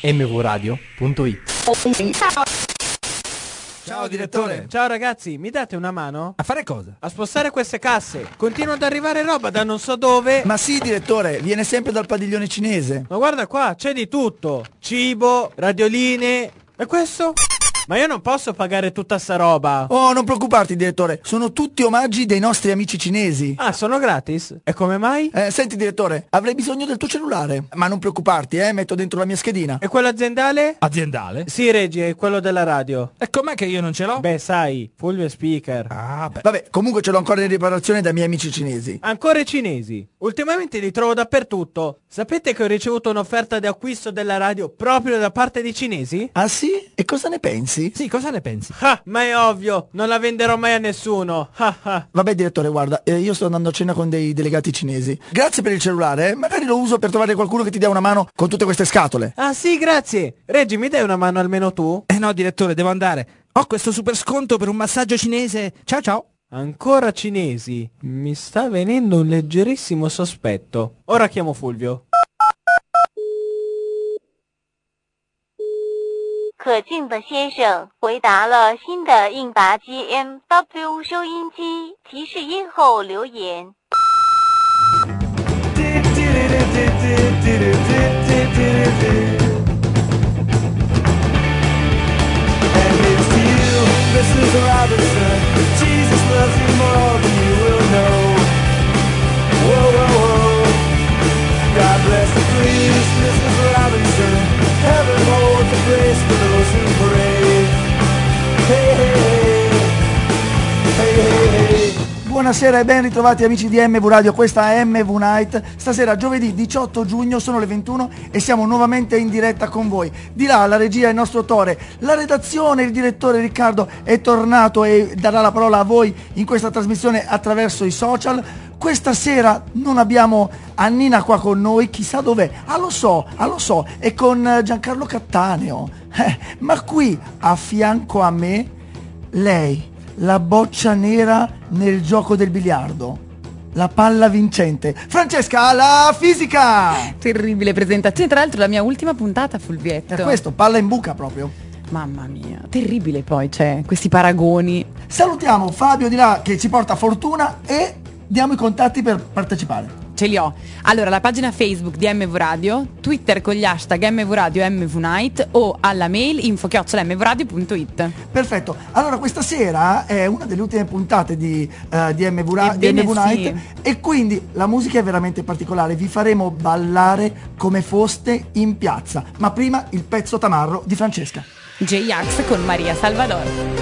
mvradio.it. Ciao direttore. Ciao ragazzi, mi date una mano? A fare cosa? A spostare queste casse. Continua ad arrivare roba da non so dove. Ma sì direttore, viene sempre dal padiglione cinese. Ma guarda qua, c'è di tutto. Cibo, radioline. E questo? Ma io non posso pagare tutta sta roba. Oh, non preoccuparti direttore, sono tutti omaggi dei nostri amici cinesi. Ah, sono gratis? E come mai? Senti direttore, avrei bisogno del tuo cellulare. Ma non preoccuparti, metto dentro la mia schedina. E quello aziendale? Aziendale? Sì, Reggi, è quello della radio. E com'è che io non ce l'ho? Beh, sai, Fulvio è speaker. Ah, beh. Vabbè, comunque ce l'ho ancora in riparazione dai miei amici cinesi. Ancora i cinesi. Ultimamente li trovo dappertutto. Sapete che ho ricevuto un'offerta di acquisto della radio proprio da parte dei cinesi? Ah sì? E cosa ne pensi? Sì, cosa ne pensi? Ah, ma è ovvio, non la venderò mai a nessuno. Ah, ah. Vabbè direttore, guarda, io sto andando a cena con dei delegati cinesi. Grazie per il cellulare, magari lo uso per trovare qualcuno che ti dia una mano con tutte queste scatole. Ah sì, grazie. Reggi, mi dai una mano almeno tu? No direttore, devo andare. Ho questo super sconto per un massaggio cinese. Ciao ciao. Ancora cinesi? Mi sta venendo un leggerissimo sospetto. Ora chiamo Fulvio. 可敬的先生，回答了新的应答机 MW 收音机，提示音后留言。 Buonasera e ben ritrovati amici di MV Radio, questa è MV Night. Stasera giovedì 18 giugno sono le 21 e siamo nuovamente in diretta con voi. Di là la regia è il nostro Tore, la redazione, il direttore Riccardo è tornato e darà la parola a voi in questa trasmissione attraverso i social. Questa sera non abbiamo Annina qua con noi, chissà dov'è. Ah lo so, è con Giancarlo Cattaneo. Ma qui a fianco a me lei, la boccia nera nel gioco del biliardo, la palla vincente, Francesca la fisica. Terribile presentazione, tra l'altro la mia ultima puntata, Fulvietto. È questo, palla in buca proprio. Mamma mia, terribile poi, c'è questi paragoni. Salutiamo Fabio di là che ci porta fortuna e diamo i contatti per partecipare. Ce li ho. Allora, la pagina Facebook di MV Radio, Twitter con gli hashtag MV Radio e MV Night o alla mail info@mvradio.it. Perfetto. Allora, questa sera è una delle ultime puntate di MV Night, sì. E quindi la musica è veramente particolare. Vi faremo ballare come foste in piazza. Ma prima il pezzo tamarro di Francesca. J-Ax con Maria Salvador.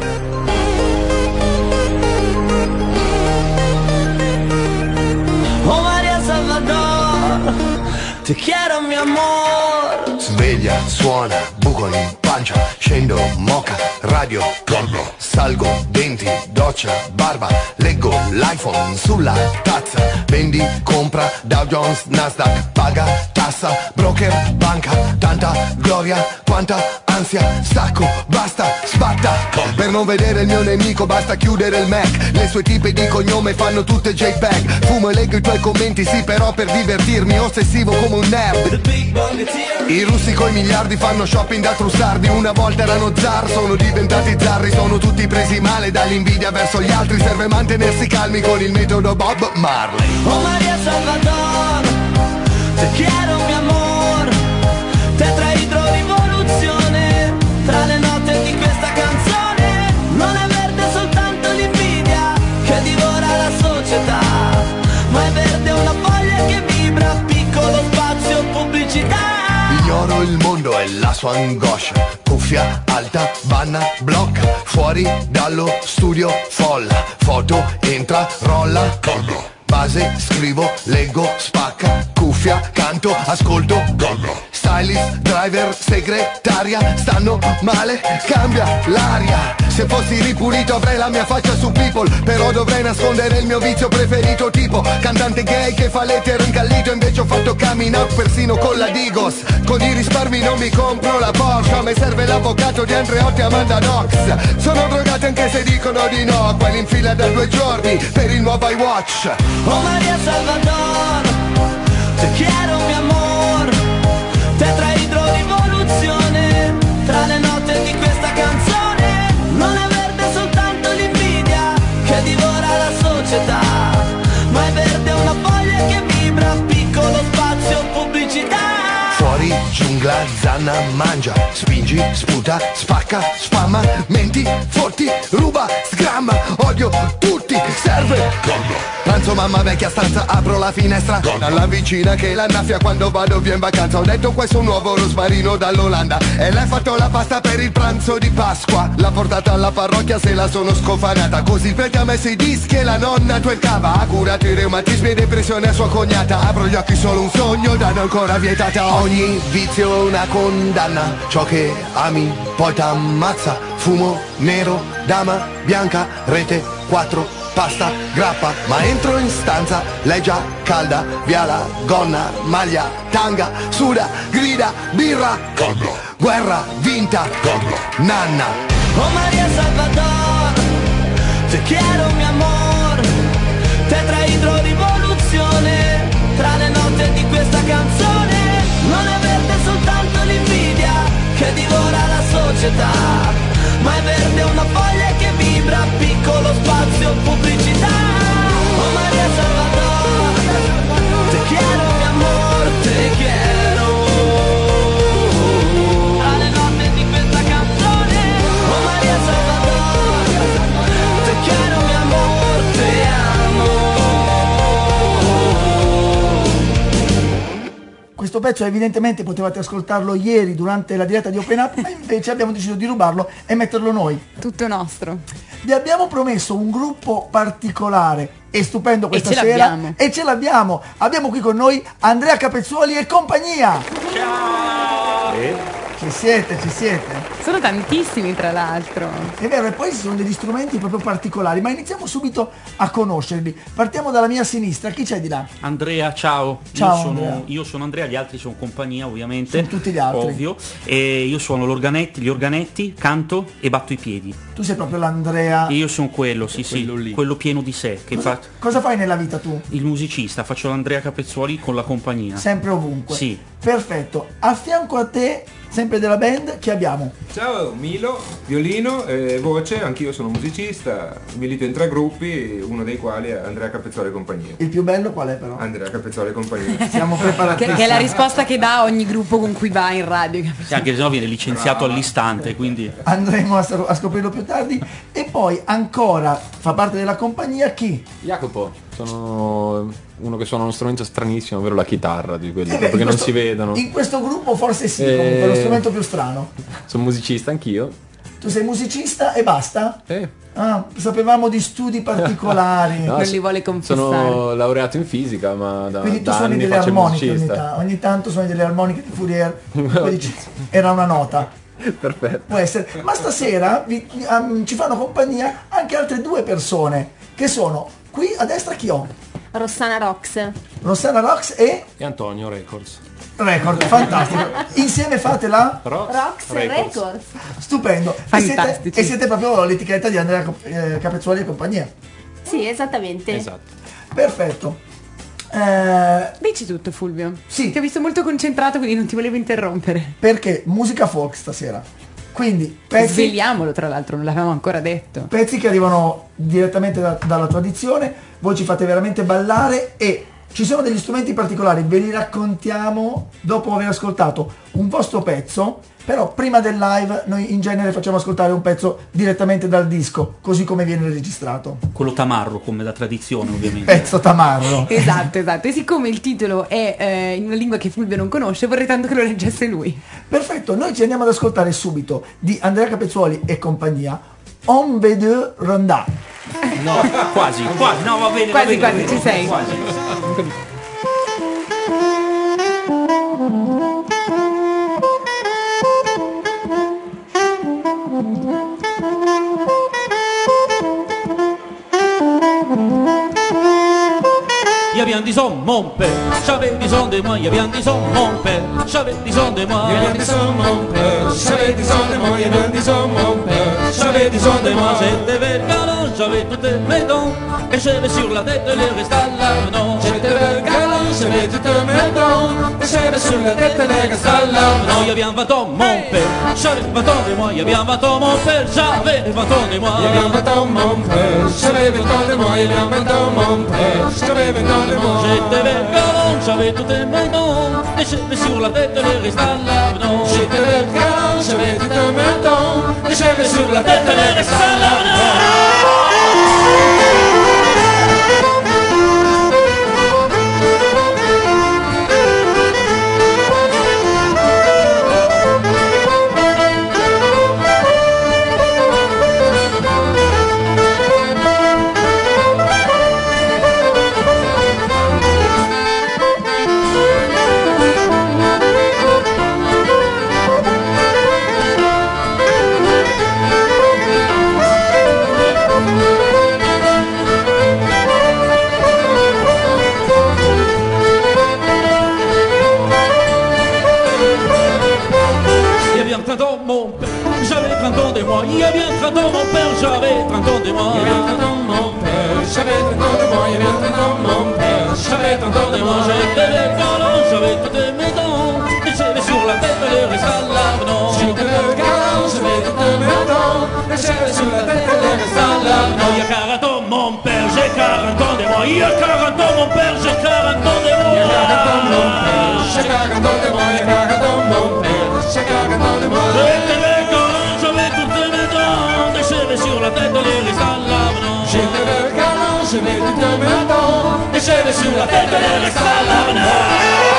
Oh Maria Salvador, te quiero mi amor. Sveglia, suona, buco in pancia, scendo, moca, radio, corro, salgo, denti, doccia, barba, leggo l'iPhone sulla tazza, vendi, compra, Dow Jones, Nasdaq, paga, tassa, broker, banca, tanta gloria, quanta ansia, stacco, basta, sbatta. Per non vedere il mio nemico basta chiudere il Mac, le sue tipe di cognome fanno tutte JPEG, fumo e leggo i tuoi commenti, sì però per divertirmi, ossessivo come un nerd. I russi coi miliardi fanno shopping da trussardi, una volta erano zar, sono diventati zarri, sono tutti presi male dall'invidia verso gli altri, serve mantenersi calmi con il metodo Bob Marley. Oh Maria Salvador, te quiero mi amor, tetraidrorivoluzione, tra le note di questa canzone, non è verde soltanto l'invidia che divora la società, ma è verde una foglia che vibra, piccolo spazio pubblicità. Ignoro il mondo e la sua angoscia, cuffia alta, banna, blocca, fuori dallo studio folla, foto, entra, rolla, corro, base, scrivo, leggo, spacca, cuffia, canto, ascolto, corro, stylist, driver, segretaria, stanno male, cambia l'aria. Se fossi ripulito avrei la mia faccia su People, però dovrei nascondere il mio vizio preferito, tipo cantante gay che fa l'etero incallito, invece ho fatto coming out persino con la Digos. Con i risparmi non mi compro la Porsche, a me serve l'avvocato di Andreotti e Amanda Knox. Sono drogati anche se dicono di no, quelli in fila da 2 giorni per il nuovo iWatch. Oh Maria Salvador, te quiero mi amor, tetraidrorivoluzione, sigla, zanna, mangia, spingi, sputa, spacca, spamma, menti, forti, ruba, sgramma, odio tutti, serve calma. Pranzo mamma vecchia stanza, apro la finestra, dalla vicina che la annaffia quando vado via in vacanza. Ho detto questo è un nuovo rosmarino dall'Olanda e lei ha fatto la pasta per il pranzo di Pasqua. L'ha portata alla parrocchia, se la sono scofanata, così il prete ha messo i dischi e la nonna twerkava. Ha curato i reumatismi e depressione a sua cognata. Apro gli occhi, solo un sogno, danno ancora vietata. Ogni vizio è una condanna, ciò che ami poi t'ammazza. Fumo nero, dama bianca, rete 4, pasta, grappa, ma entro in stanza, lei già calda, via la gonna, maglia, tanga, suda, grida, birra, calma. Guerra vinta, calma. Nanna. Oh María Salvador, te quiero mi amor, tetraidro rivoluzione, tra le note di questa canzone, non è verde soltanto l'invidia che divora la società, ma è verde una foglia che vibra, piccolo spazio, pubblicità. Oh María Salvador, te quiero mi amor, te quiero. Alle note di questa canzone, oh María Salvador, te quiero mi amor, te amo. Questo pezzo evidentemente potevate ascoltarlo ieri durante la diretta di Open Up, ma invece abbiamo deciso di rubarlo e metterlo noi. Tutto nostro. Vi abbiamo promesso un gruppo particolare e stupendo questa ce sera l'abbiamo. e ce l'abbiamo. Abbiamo qui con noi Andrea Capezzoli e compagnia. Ci siete, ci siete. Sono tantissimi tra l'altro. È vero, e poi ci sono degli strumenti proprio particolari, ma iniziamo subito a conoscerli. Partiamo dalla mia sinistra, chi c'è di là? Andrea, ciao. Ciao, Andrea. Io sono Andrea, gli altri sono compagnia ovviamente. Sono tutti gli altri. Ovvio. E io suono gli organetti, canto e batto i piedi. Tu sei proprio l'Andrea. E io sono quello, sì, quello pieno di sé. Che Cosa fai nella vita tu? Il musicista, faccio l'Andrea Capezzoli con la compagnia. Sempre ovunque. Sì. Perfetto. A fianco a te, sempre della band, chi abbiamo? Ciao, Milo, violino e voce, anch'io sono musicista, milito in 3 gruppi, uno dei quali è Andrea Capezzoli e compagnia. Il più bello qual è però? Andrea Capezzoli e compagnia. Siamo preparati. Che è la risposta che dà ogni gruppo con cui va in radio. Sì, anche se no viene licenziato all'istante, quindi... Andremo a scoprirlo più tardi. E poi ancora fa parte della compagnia chi? Jacopo, sono uno che suona uno strumento stranissimo, ovvero la chitarra, di quelli Beh, che non si vedono. In questo gruppo forse sì, comunque è lo strumento più strano. Sono musicista anch'io. Tu sei musicista e basta? Ah, sapevamo di studi particolari. No, Non li vuole confessare. Sono laureato in fisica, ma Quindi tu da suoni anni delle faccio il armoniche musicista. ogni tanto suoni delle armoniche di Fourier. Poi dici, era una nota. Perfetto. Può essere. Ma stasera ci fanno compagnia anche altre 2 persone che sono qui a destra. Chi ho? Rossana Rox. Rossana Rox e Antonio Records. Record, fantastico. Insieme fate la Rox Records. stupendo. Fantastici. E siete proprio l'etichetta di Andrea Capezzoli e compagnia. Sì, esattamente. Esatto. Perfetto. Dici tutto, Fulvio. Sì. Ti ho visto molto concentrato, quindi non ti volevo interrompere. Perché musica folk stasera. Quindi pezzi, Svegliamolo, tra l'altro, non l'avevamo ancora detto. pezzi che arrivano direttamente dalla tradizione, voi ci fate veramente ballare e ci sono degli strumenti particolari, ve li raccontiamo dopo aver ascoltato un vostro pezzo, però prima del live noi in genere facciamo ascoltare un pezzo direttamente dal disco, così come viene registrato. Quello tamarro, come da tradizione ovviamente. Pezzo tamarro. Esatto. E siccome il titolo è in una lingua che Fulvio non conosce, vorrei tanto che lo leggesse lui. Perfetto, noi ci andiamo ad ascoltare subito di Andrea Capezzoli e compagnia On veut deux ronda. No, quasi, no, va bene. Quasi, va bene, ci sei. Quasi. Y'a bien des hommes, mon père, j'avais des hommes de moi, y'a bien des hommes, mon père, j'avais des hommes de moi, y'a bien des hommes, mon père, j'avais des hommes de moi, y'a bien des hommes, mon père, j'avais des hommes de moi, j'étais belle galant, j'avais toutes mes dents, et j'avais sur la tête les restes à la non, j'étais belle galant, se metti te mettons, le cheveux sur la tête et les restes à l'avant. Il y a bien 20 ans, mon père, j'avais 20 ans de moi. Il y a bien 20 ans, mon père, j'avais 20 ans de moi. Il y a bien 20 ans, mon père, j'avais 20 ans de moi. Il y a bien 20 ans, mon père, j'avais 20 ans de moi. J'étais belle galant, j'avais tout tes mains, les cheveux sur la tête et les restes à l'avant. J'étais belle galant, j'avais tout tes mains, les cheveux sur la tête et les restes à l'avant. J'avais 30 ans de moi, il y a bien 30 ans mon père, j'avais 30 ans de moi. Il y a bien 30 ans mon père, j'avais 30 ans de moi, il y a bien 30 ans mon père, j'avais 30 ans de moi. J'étais belle galant, j'avais toutes mes dents, les cheveux sur la tête, les restes à l'avenant. J'étais belle galant, j'avais toutes mes dents, les cheveux sur la tête, les restes à l'avenant. Il y a 40 ans mon père, j'ai 40 ans de moi, il y a 40 ans mon père, j'ai 40 ans de moi. Il y a 40 ans mon père, j'ai 40 ans de moi, il y a 40 ans mon père, j'ai 40 ans de moi. Sur la tête, les restes à l'avenant. J'étais belle galant, je mets toutes mes dents, les cheveux sur la tête, les restes à l'avenant.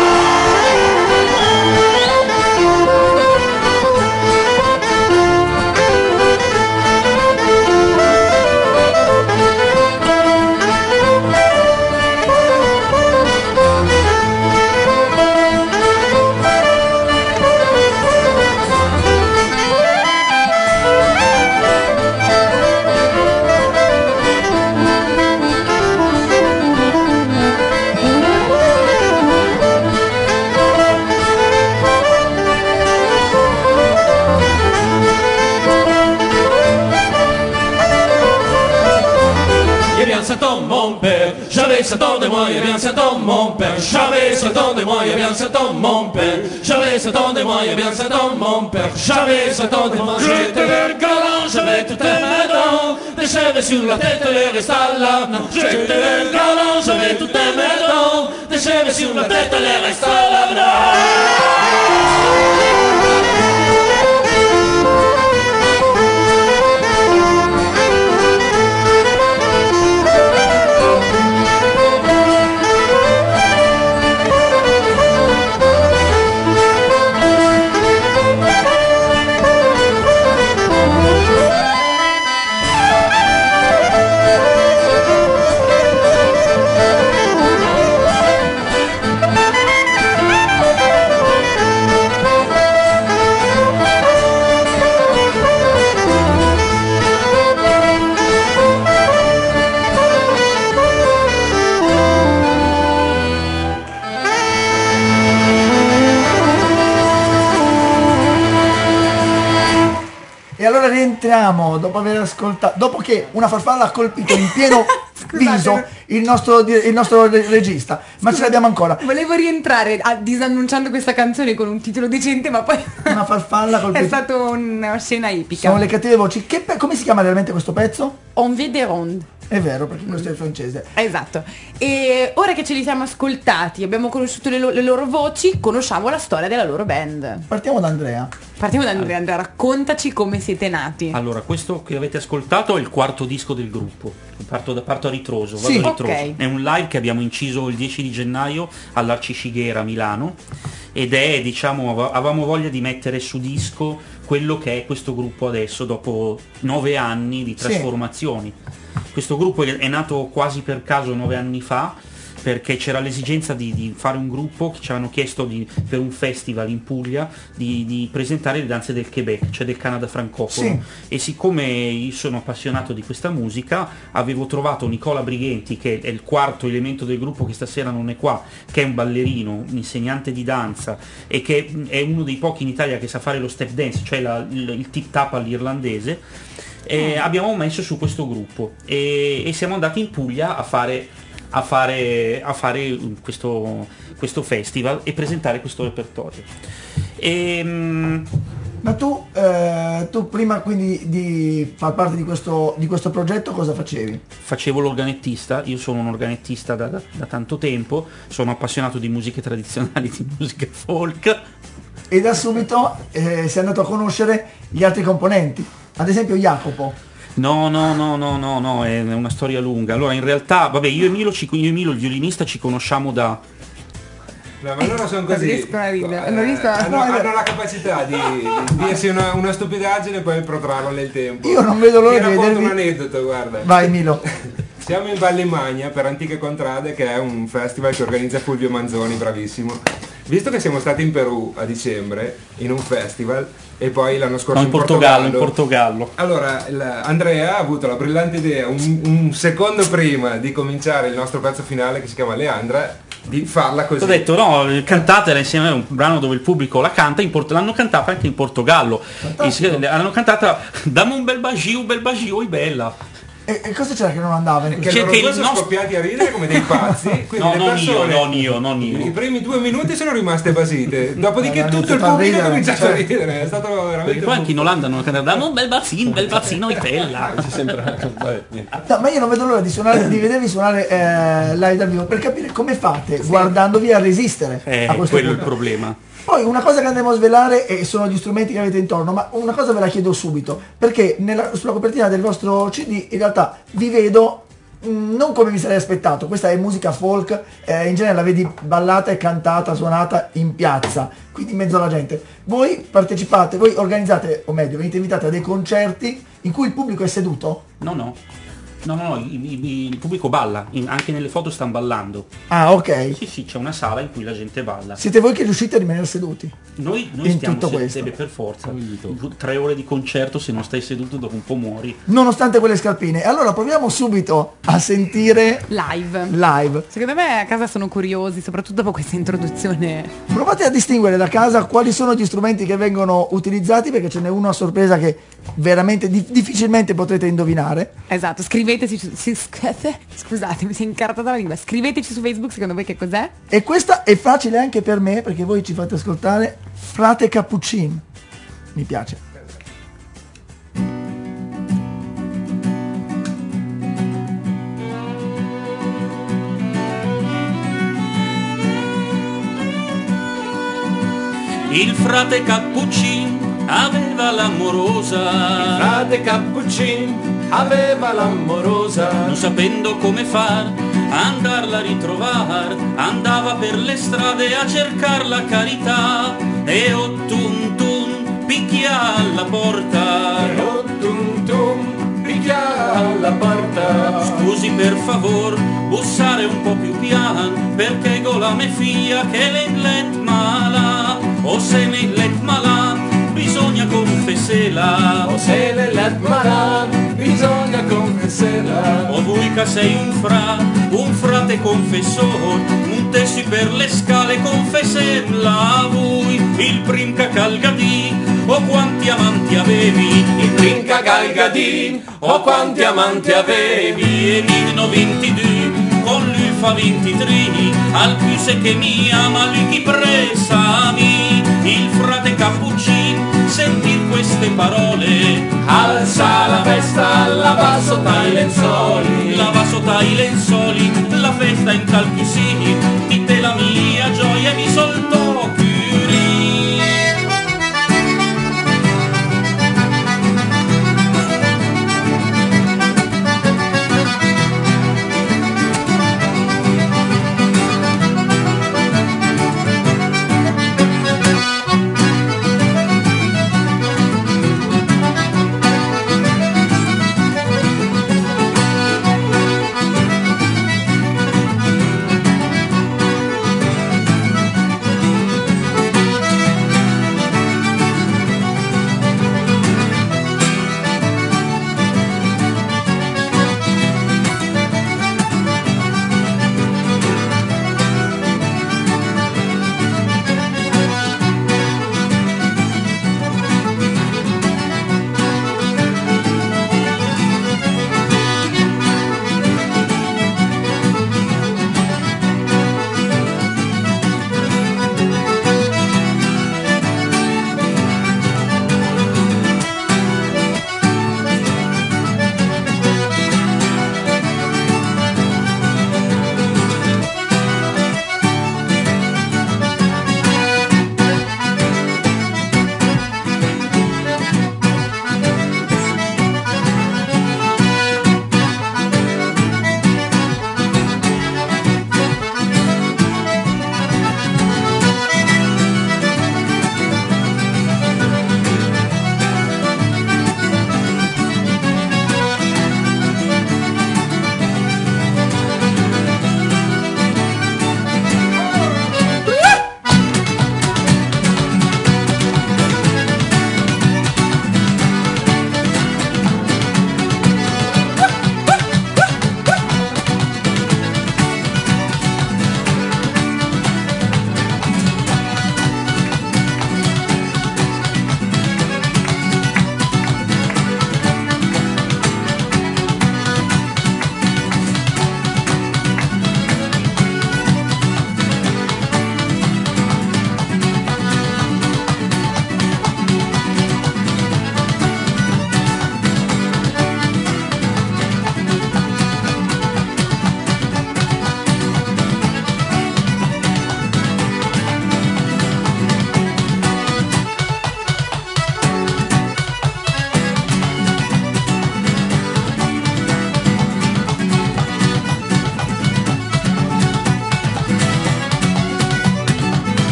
Mon père, j'avais 7 ans de moi, il y a bien 7 ans mon père. J'avais 7 ans de moi, il y a bien 7 ans mon père. J'avais 7 ans de moi, il y a bien 7 ans mon père. J'avais 7 ans de moi, j'étais belle galant, j'avais toutes mes dents, des cheveux sur la tête, les restes à l'avenant. J'étais belle galant, j'avais toutes mes dents, des cheveux sur la tête, les restes à l'avenant. allora rientriamo dopo aver ascoltato, dopo che una farfalla ha colpito in pieno viso il nostro regista, ma ce l'abbiamo ancora. Volevo rientrare disannunciando questa canzone con un titolo decente, ma poi una farfalla colpita. È stata una scena epica. Sono le cattive voci. Come si chiama realmente questo pezzo? On vit des rondes. È vero, perché questo è il francese. Esatto. E ora che ce li siamo ascoltati, abbiamo conosciuto le loro voci, conosciamo la storia della loro band. Partiamo da Andrea. Andrea, raccontaci come siete nati. Allora, questo che avete ascoltato è il quarto disco del gruppo. Parto a ritroso, vado sì, a ritroso. Okay. È un live che abbiamo inciso il 10 di gennaio all'Arciscighera a Milano ed è, diciamo, avevamo voglia di mettere su disco quello che è questo gruppo adesso, dopo 9 anni di trasformazioni. Sì. Questo gruppo è nato quasi per caso 9 anni fa, perché c'era l'esigenza di fare un gruppo che ci avevano chiesto per un festival in Puglia di presentare le danze del Quebec, cioè del Canada francofono. Sì. E siccome io sono appassionato di questa musica, avevo trovato Nicola Brighenti, che è il quarto elemento del gruppo che stasera non è qua, che è un ballerino, un insegnante di danza e che è uno dei pochi in Italia che sa fare lo step dance, cioè il tip tap all'irlandese. E abbiamo messo su questo gruppo e siamo andati in Puglia a fare a fare questo festival e presentare questo repertorio. Ma tu prima quindi di far parte di questo progetto cosa facevi? Facevo l'organettista, io sono un organettista da tanto tempo, sono appassionato di musiche tradizionali, di musica folk. E da subito sei andato a conoscere gli altri componenti, ad esempio Jacopo. No, è una storia lunga. Allora, in realtà, vabbè, io e Milo, il violinista, ci conosciamo da... No, ma loro sono così. Hanno la capacità di dirsi una stupidaggine e poi protrarla nel tempo. Io non vedo l'ora di vedervi. un aneddoto, guarda. Vai Milo. Siamo in Valle Magna per Antiche Contrade, che è un festival che organizza Fulvio Manzoni, bravissimo. Visto che siamo stati in Perù a dicembre in un festival e poi l'anno scorso in Portogallo. Allora Andrea ha avuto la brillante idea un secondo prima di cominciare il nostro pezzo finale, che si chiama Leandra, di farla così. Ho detto no, cantatela insieme, è un brano dove il pubblico la canta, l'hanno cantata anche in Portogallo. L'hanno cantata Dammi un bel bagio, è bella. E cosa c'era che non andava? Che loro due sono scoppiati a ridere come dei pazzi. No, non io. I primi 2 minuti sono rimaste basite. Dopodiché tutto il pubblico ha cominciato a ridere. È stato veramente. Perché poi anche in Olanda hanno cantato Dammi un bel bazzino, è bella. No, ma io non vedo l'ora di vedervi suonare live dal vivo per capire come fate, guardandovi, a resistere a questo quello è punto. il problema. Poi una cosa che andremo a svelare sono gli strumenti che avete intorno, ma una cosa ve la chiedo subito, perché sulla copertina del vostro CD in realtà vi vedo non come mi sarei aspettato. Questa è musica folk, in genere la vedi ballata e cantata, suonata in piazza, quindi in mezzo alla gente. Voi partecipate, voi organizzate, o meglio, venite invitati a dei concerti in cui il pubblico è seduto? No, il pubblico balla, anche nelle foto stanno ballando. Ah, ok. Sì, c'è una sala in cui la gente balla. Siete voi che riuscite a rimanere seduti? Noi stiamo seduti per forza. 3 ore di concerto, se non stai seduto dopo un po' muori. Nonostante quelle scarpine. Allora proviamo subito a sentire live. Secondo me a casa sono curiosi, soprattutto dopo questa introduzione. Provate a distinguere da casa quali sono gli strumenti che vengono utilizzati, perché ce n'è uno a sorpresa che veramente difficilmente potrete indovinare. Esatto, scriveteci scusate, mi si è incartata la lingua. Scriveteci su Facebook secondo voi che cos'è? E questa è facile anche per me, perché voi ci fate ascoltare Frate Cappuccin. Mi piace. Il frate Cappuccin aveva l'amorosa. Il frate Cappuccin aveva l'amorosa. Non sapendo come far, andarla a ritrovare, andava per le strade a cercar la carità. E o tum tum picchia alla porta. E o tum tum picchia alla porta. Scusi per favor, bussare un po' più pian, perché gola me fia che let mala. O se me let mala, bisogna confessela. O se le let mala, bisogna confessela. O voi che sei un frate confessor, un tessi per le scale confessemla a voi. Il prim che calgadì, o quanti amanti avevi. Il prim che calgadì, o quanti amanti avevi. E nino 22, con lui fa 23, al più se che mi ama lui chi pressami. Il frate Cappuccin, sentir queste parole, alza la festa, lava sotto i lenzoli. Lava sotto i lenzoli, la festa in tal più sì, dite la mia gioia mi soltò chiuri.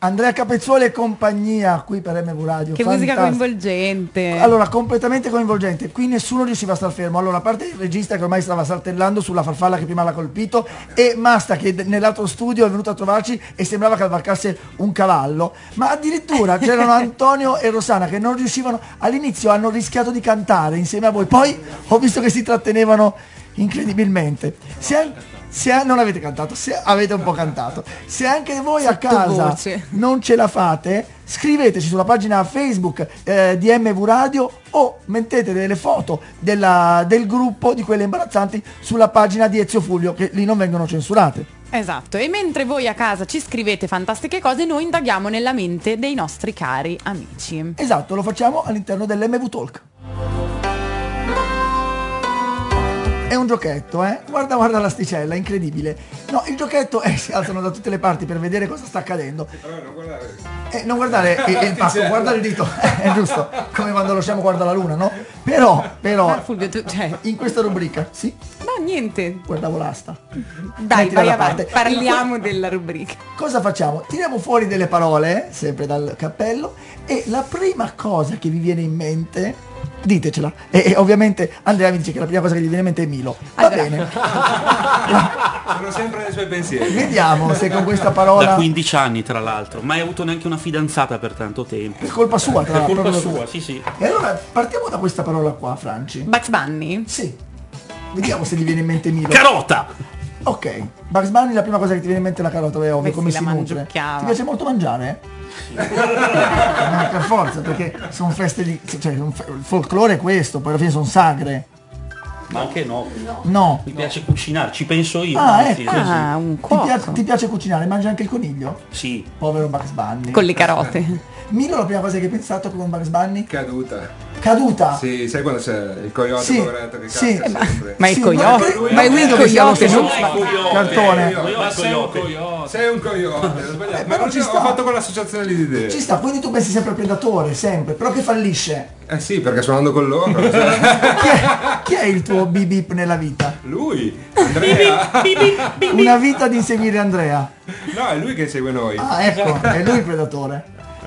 Andrea Capezzoli e compagnia qui per MV Radio. Che musica coinvolgente. Allora, completamente coinvolgente. Qui nessuno riusciva a star fermo. Allora, a parte il regista che ormai stava saltellando sulla farfalla che prima l'ha colpito, e Masta che nell'altro studio è venuto a trovarci e sembrava cavalcasse un cavallo, ma addirittura c'erano Antonio e Rossana che non riuscivano. All'inizio hanno rischiato di cantare insieme a voi, poi ho visto che si trattenevano incredibilmente. Se non avete cantato, se avete un po' cantato, se anche voi a casa non ce la fate, scriveteci sulla pagina Facebook di MV Radio o mettete delle foto del gruppo di quelle imbarazzanti sulla pagina di Ezio Fulvio, che lì non vengono censurate. Esatto, e mentre voi a casa ci scrivete fantastiche cose, noi indaghiamo nella mente dei nostri cari amici. Esatto, lo facciamo all'interno dell'MV Talk. È un giochetto, guarda l'asticella, incredibile. No, il giochetto si alzano da tutte le parti per vedere cosa sta accadendo. Non guardare il pacco, guarda il dito, è giusto, come quando lo sciamo guarda la luna, no? Però Fulvio, in questa rubrica, sì? No, niente. Guardavo l'asta. Dai, vai avanti, parliamo della rubrica. Cosa facciamo? Tiriamo fuori delle parole, sempre dal cappello, e la prima cosa che vi viene in mente, ditecela. E ovviamente Andrea mi dice che la prima cosa che gli viene in mente è Milo. Va bene. Sono sempre nei suoi pensieri. Vediamo se con questa parola... Da 15 anni tra l'altro, mai avuto neanche una fidanzata per tanto tempo. È colpa sua, tra l'altro. È colpa sua, sì. E allora partiamo da questa parola qua, Franci. Bugs Bunny? Sì. Vediamo se gli viene in mente Milo. Carota! Ok. Bugs Bunny, la prima cosa che ti viene in mente è la carota, è ovvio, come si nutre. Ti piace molto mangiare? Per forza, perché sono feste di... cioè il folklore è questo, poi alla fine sono sagre. Ma anche no. Mi piace cucinare, ci penso io. Un cuoco. Ti piace cucinare? Mangi anche il coniglio? Sì. Povero Bugs Bunny. Con le carote. Milo, la prima cosa che hai pensato con Bugs Bunny? Caduta? Sì, sai quando c'è il coyote poveretto che casca sempre. Ma il coyote? Ma è lui il coyote, non cartone. Sei un coyote. Ma non ci sta. Ho fatto quell'associazione lì di idee. Ci sta, quindi tu pensi sempre al predatore, sempre, però che fallisce. Sì, perché suonando con loro. Chi è il tuo bip nella vita? Lui, Andrea. Una vita di inseguire Andrea. No, è lui che segue noi. Ah, ecco, è lui il predatore.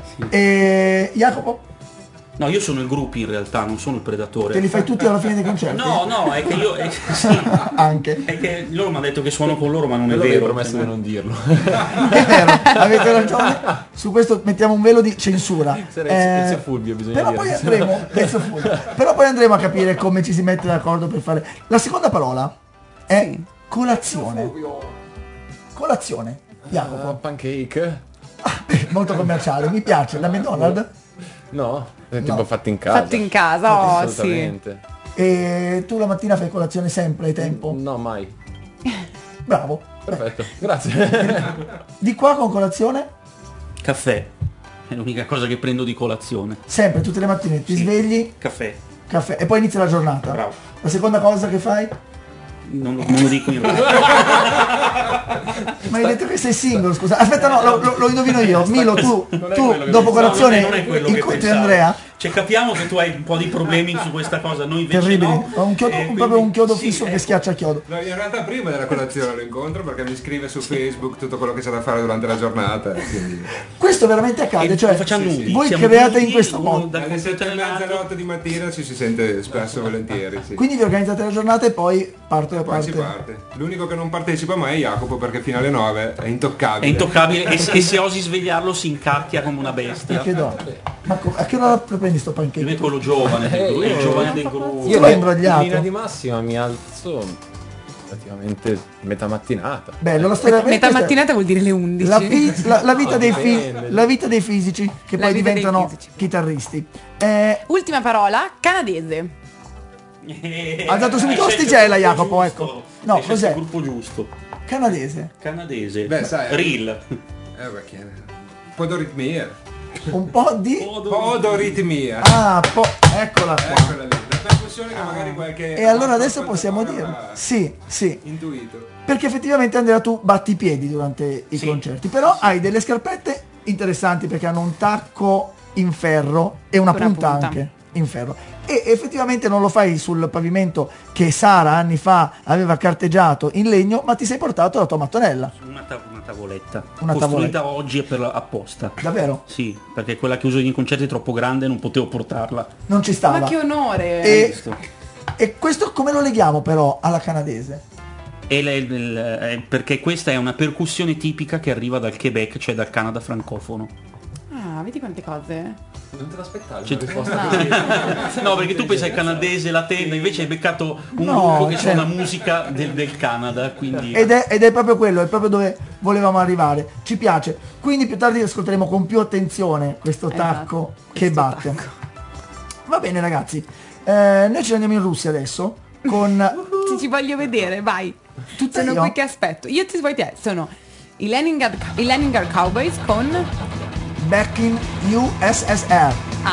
E Jacopo? No, io sono il gruppo in realtà, non sono il predatore. Te li fai tutti alla fine dei concerti? No, è che io... sì. Anche. È che loro mi hanno detto che suono con loro, ma non è vero. Ho promesso di non dirlo. È vero, avete ragione. Su questo mettiamo un velo di censura. Ezio Fulvio, bisogna però dire. Però poi andremo a capire come ci si mette d'accordo per fare. La seconda parola è colazione. Colazione. Jacopo. Pancake. Molto commerciale, mi piace. La McDonald's? No, è tipo fatti in casa. Fatti in casa, assolutamente. sì. E tu la mattina fai colazione sempre, hai tempo? No, mai. Bravo. Perfetto, grazie. Di qua con colazione? Caffè. È l'unica cosa che prendo di colazione. Sempre, tutte le mattine, ti svegli? Caffè. E poi inizia la giornata. Bravo. La seconda cosa che fai? Non lo dico in realtà. Ma hai detto che sei single, scusa. Aspetta, no, lo indovino io. Milo, tu dopo colazione incontri Andrea? Cioè capiamo che tu hai un po' di problemi su questa cosa, noi invece terribili. no. Ho un chiodo, proprio un chiodo fisso che schiaccia il chiodo. No, in realtà prima della colazione lo incontro perché mi scrive su Facebook tutto quello che c'è da fare durante la giornata. Quindi... Questo veramente accade, cioè voi siamo create in questo modo. Alle 7:30 di mattina ci si sente spesso volentieri. Sì. Quindi vi organizzate la giornata e poi parte la poi parte. Si parte. L'unico che non partecipa mai è Jacopo perché fino alle 9 è intoccabile. È intoccabile e se osi svegliarlo si incacchia come una bestia. Ma a che ora lo prendi sto pancake? Lui è quello giovane, il giovane del gruppo. Io l'ho imbrogliato. In linea di massima mi alzo praticamente metà mattinata. Bello, la storia metà mattinata vuol dire le 11. La vita dei fisici che poi diventano chitarristi. Ultima parola, canadese. Ha dato subito l'asticella Jacopo, ecco. No, cos'è? Il gruppo giusto. Canadese. Beh, sai. Reel. Perché? Podoritmia. Un po' di podoritmia. Eccola qua. Eccola lì. La percussione che magari qualche. E allora adesso possiamo dirlo. Sì. Intuito. Perché effettivamente Andrea tu batti i piedi durante i concerti, però hai delle scarpette interessanti perché hanno un tacco in ferro e una punta anche. in ferro. E effettivamente non lo fai sul pavimento che Sara anni fa aveva carteggiato in legno, ma ti sei portato la tua mattonella. Una tavoletta. Una costruita tavoletta. oggi apposta. Davvero? Sì, perché quella che uso nei concerti è troppo grande, non potevo portarla. Non ci stava. Ma che onore! E questo come lo leghiamo però alla canadese? Perché questa è una percussione tipica che arriva dal Quebec, cioè dal Canada francofono. Ah, vedi quante cose? Non te l'aspettavi? Cioè, no, perché tu pensi al canadese, la tenda, invece hai beccato un gruppo che suona musica del Canada, quindi... Ed è proprio quello, è proprio dove volevamo arrivare. Ci piace. Quindi più tardi ascolteremo con più attenzione questo tacco che batte. Va bene ragazzi, noi ci andiamo in Russia adesso con... Ci voglio vedere, vai. Sono io? qui che aspetto. Io ti vuoi te, sono i Leningrad Cowboys con Back in USSR.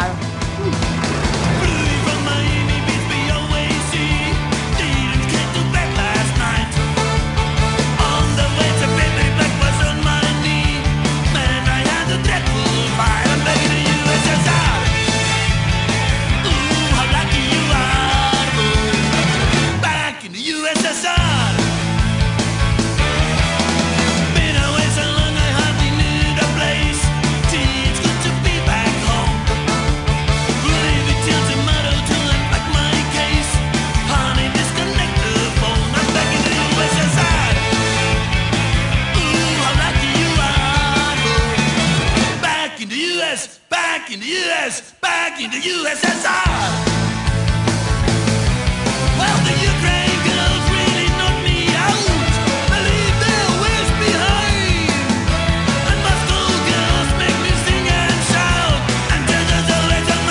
Back in the USSR. Well, the Ukraine girls really knocked me out. Believe they're West behind. And Moscow girls make me sing and shout. And there's always a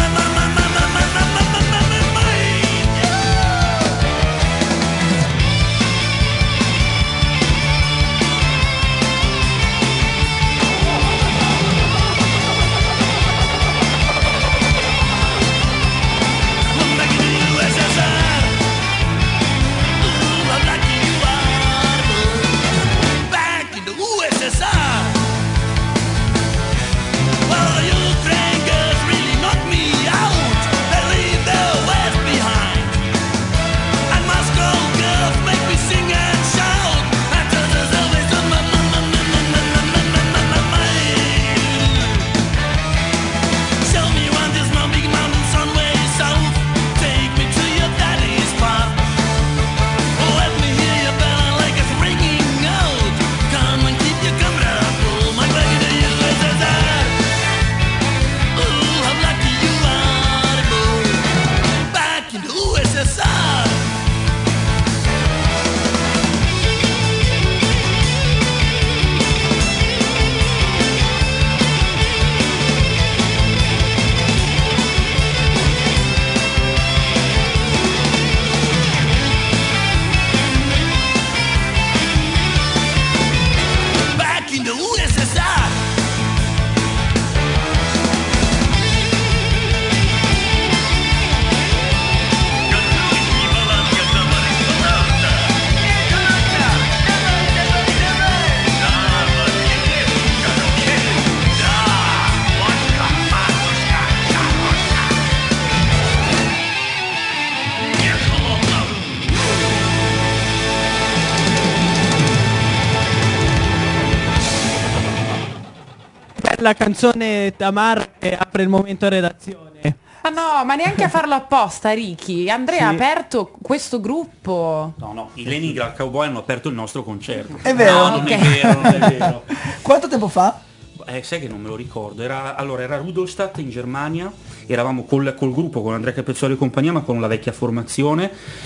la canzone Tamar che apre il momento redazione. Ma no, ma neanche a farlo apposta, Ricky. Andrea ha Sì. aperto questo gruppo. No, i Leningrad Cowboy hanno aperto il nostro concerto. È vero? No, non è vero, non è vero. Quanto tempo fa? Sai che non me lo ricordo. Era Rudolstadt in Germania. Eravamo col gruppo, con Andrea Capezzoli e compagnia, ma con la vecchia formazione.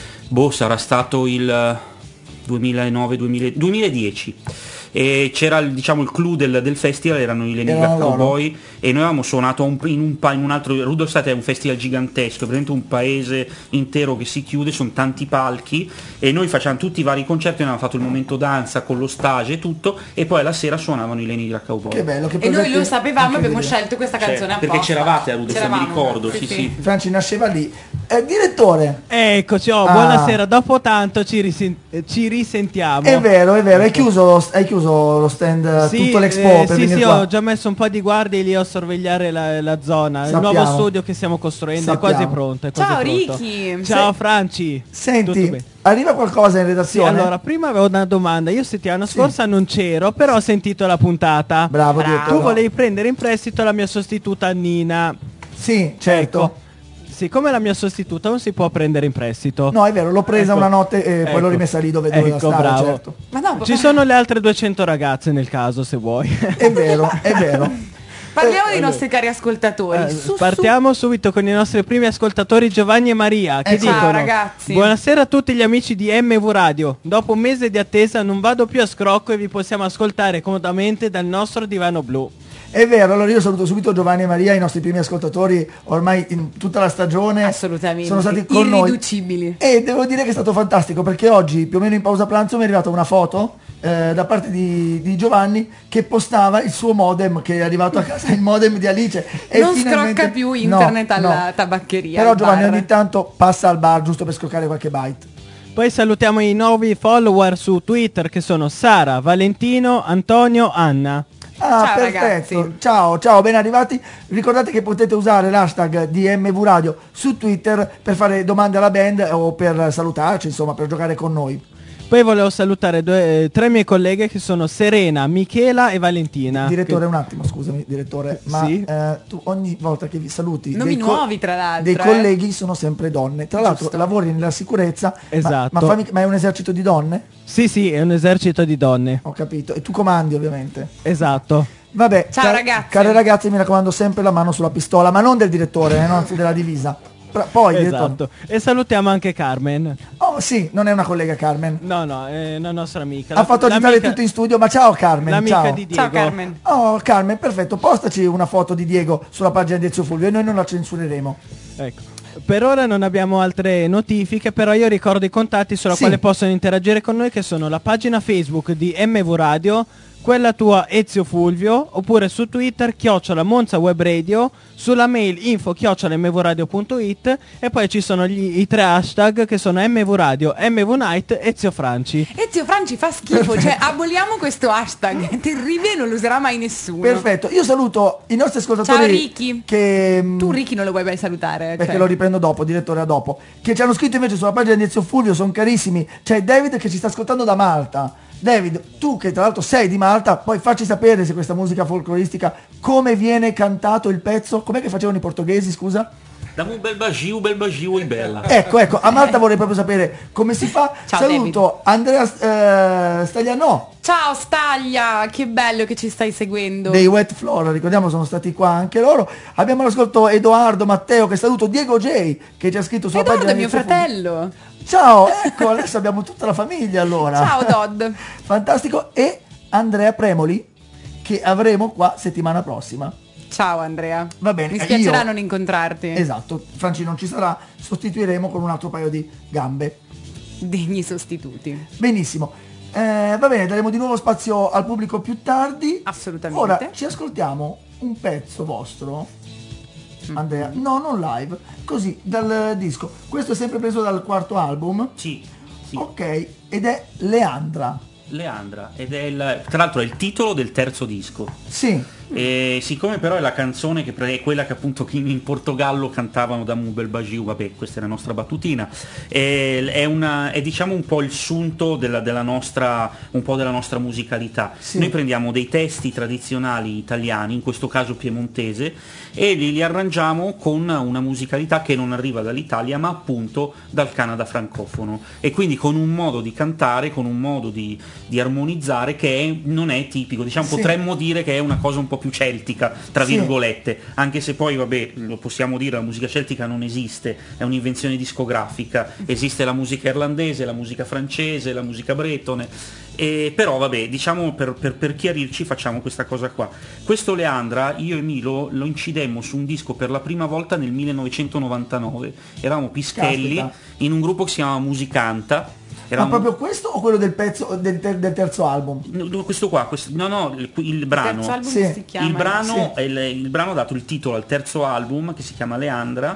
Sarà stato il 2010. E c'era il clou del festival, erano i Leningrad Cowboy, e noi avevamo suonato in un altro. Rudolstadt è un festival gigantesco, è veramente un paese intero che si chiude, sono tanti palchi, e noi facciamo tutti i vari concerti, abbiamo fatto il momento danza con lo stage e tutto, e poi alla sera suonavano i Leningrad Cowboy. Che bello, che E noi lo sapevamo, abbiamo scelto questa canzone apposta. Perché c'eravate a Rudolstadt, mi ricordo, sì. Franci nasceva lì. Direttore. Eccoci, buonasera, dopo tanto ci risentiamo. È vero, hai chiuso lo stand, tutto l'Expo per venire qua. Ho già messo un po' di guardie lì a sorvegliare la zona. Sappiamo. Il nuovo studio che stiamo costruendo è quasi pronto. Ciao Ricky. Ciao Franci. Senti, arriva qualcosa in redazione? Sì, allora, prima avevo una domanda. Io settimana scorsa non c'ero, però ho sentito la puntata. Bravo. Tu volevi prendere in prestito la mia sostituta Nina. Sì, certo. Ecco. Siccome la mia sostituta non si può prendere in prestito. No, è vero, l'ho presa una notte e poi l'ho rimessa lì dove doveva stare, bravo. certo. Ma no, Ci sono le altre 200 ragazze nel caso, se vuoi. È vero. Parliamo dei nostri cari ascoltatori. Partiamo subito con i nostri primi ascoltatori Giovanni e Maria che dicono: ciao ragazzi. Buonasera a tutti gli amici di MV Radio. Dopo un mese di attesa non vado più a scrocco e vi possiamo ascoltare comodamente dal nostro divano blu. È vero, allora io saluto subito Giovanni e Maria, i nostri primi ascoltatori ormai in tutta la stagione. Assolutamente. Sono stati con irriducibili. noi. E devo dire che è stato fantastico perché oggi, più o meno in pausa pranzo, mi è arrivata una foto da parte di Giovanni che postava il suo modem, che è arrivato a casa, il modem di Alice. E non scrocca più internet alla tabaccheria. Però Giovanni ogni tanto passa al bar giusto per scroccare qualche byte. Poi salutiamo i nuovi follower su Twitter che sono Sara, Valentino, Antonio, Anna. Ah, ciao perfetto. ragazzi. Ciao, ben arrivati. Ricordate che potete usare l'hashtag di MV Radio su Twitter per fare domande alla band o per salutarci, insomma, per giocare con noi. Poi volevo salutare tre mie colleghe che sono Serena, Michela e Valentina. Direttore, un attimo, scusami, direttore, ma sì? Tu ogni volta che vi saluti nomi nuovi, tra l'altro, dei colleghi sono sempre donne. Tra l'altro lavori nella sicurezza. Esatto. Ma è un esercito di donne? Sì, è un esercito di donne. Ho capito. E tu comandi, ovviamente. Esatto. Vabbè, ciao ragazzi. Care ragazzi, mi raccomando, sempre la mano sulla pistola, ma non del direttore, no, della divisa. Poi esatto. E salutiamo anche Carmen. Oh sì, non è una collega Carmen. No, è una nostra amica. Ha fatto agitare tutto in studio, ma ciao Carmen. L'amica di Diego. Ciao Carmen. Oh Carmen, perfetto, postaci una foto di Diego sulla pagina di Ezio Fulvio e noi non la censureremo. Ecco. Per ora non abbiamo altre notifiche, però io ricordo i contatti sulla quale possono interagire con noi, che sono la pagina Facebook di MV Radio, quella tua Ezio Fulvio, oppure su Twitter @Monza Web Radio, sulla mail info@mvradio.it e poi ci sono i 3 hashtag che sono MV Radio, MV Night, Ezio Franci. Ezio Franci fa schifo, cioè aboliamo questo hashtag, è terribile e non lo userà mai nessuno. Perfetto, io saluto i nostri ascoltatori. Ciao Ricky. Che tu Ricky non lo vuoi mai salutare? Perché lo riprendo dopo, direttore, a dopo. Che ci hanno scritto invece sulla pagina di Ezio Fulvio, sono carissimi. C'è David che ci sta ascoltando da Malta. David, tu che tra l'altro sei di Malta, poi facci sapere se questa musica folcloristica, come viene cantato il pezzo, com'è che facevano i portoghesi, scusa? Dammi un bel bagiu e bella. Ecco, a Malta vorrei proprio sapere come si fa. Ciao, saluto David. Andrea Stagliano. Ciao Staglia, che bello che ci stai seguendo. Dei Wet Floor, ricordiamo, sono stati qua anche loro. Abbiamo l'ascolto Edoardo Matteo, che saluto, Diego J, che ci ha scritto sulla Edoardo pagina è mio fratello. Ciao, ecco, adesso abbiamo tutta la famiglia allora. Ciao Dodd. Fantastico. E Andrea Premoli, che avremo qua settimana prossima. Ciao Andrea. Va bene. Mi spiacerà non incontrarti. Esatto, Franci non ci sarà, sostituiremo con un altro paio di gambe. Degni sostituti. Benissimo. Va bene, daremo di nuovo spazio al pubblico più tardi. Assolutamente. Ora ci ascoltiamo un pezzo vostro, Andrea. No, non live, così dal disco. Questo è sempre preso dal quarto album. Sì. Ok, ed è Leandra, ed è tra l'altro è il titolo del terzo disco. Sì. E siccome però è la canzone che è quella che appunto in Portogallo cantavano da Mubel Bagiu, vabbè, questa è la nostra battutina, è diciamo un po' il sunto della nostra musicalità. Sì. Noi prendiamo dei testi tradizionali italiani, in questo caso piemontese, e li arrangiamo con una musicalità che non arriva dall'Italia ma appunto dal Canada francofono, e quindi con un modo di cantare, con un modo di armonizzare che non è tipico, diciamo. Sì. Potremmo dire che è una cosa un po' più celtica, tra virgolette, anche se poi vabbè, lo possiamo dire, la musica celtica non esiste, è un'invenzione discografica, esiste la musica irlandese, la musica francese, la musica bretone, però vabbè, diciamo per chiarirci facciamo questa cosa qua. Questo Leandra io e Milo lo incidemmo su un disco per la prima volta nel 1999, eravamo pischelli. Caspita. In un gruppo che si chiamava Musicanta. Ma proprio questo o quello del pezzo del terzo album? Questo qua, il brano. Il terzo album Sì. si chiama, Il brano ha dato il titolo al terzo album, che si chiama Leandra,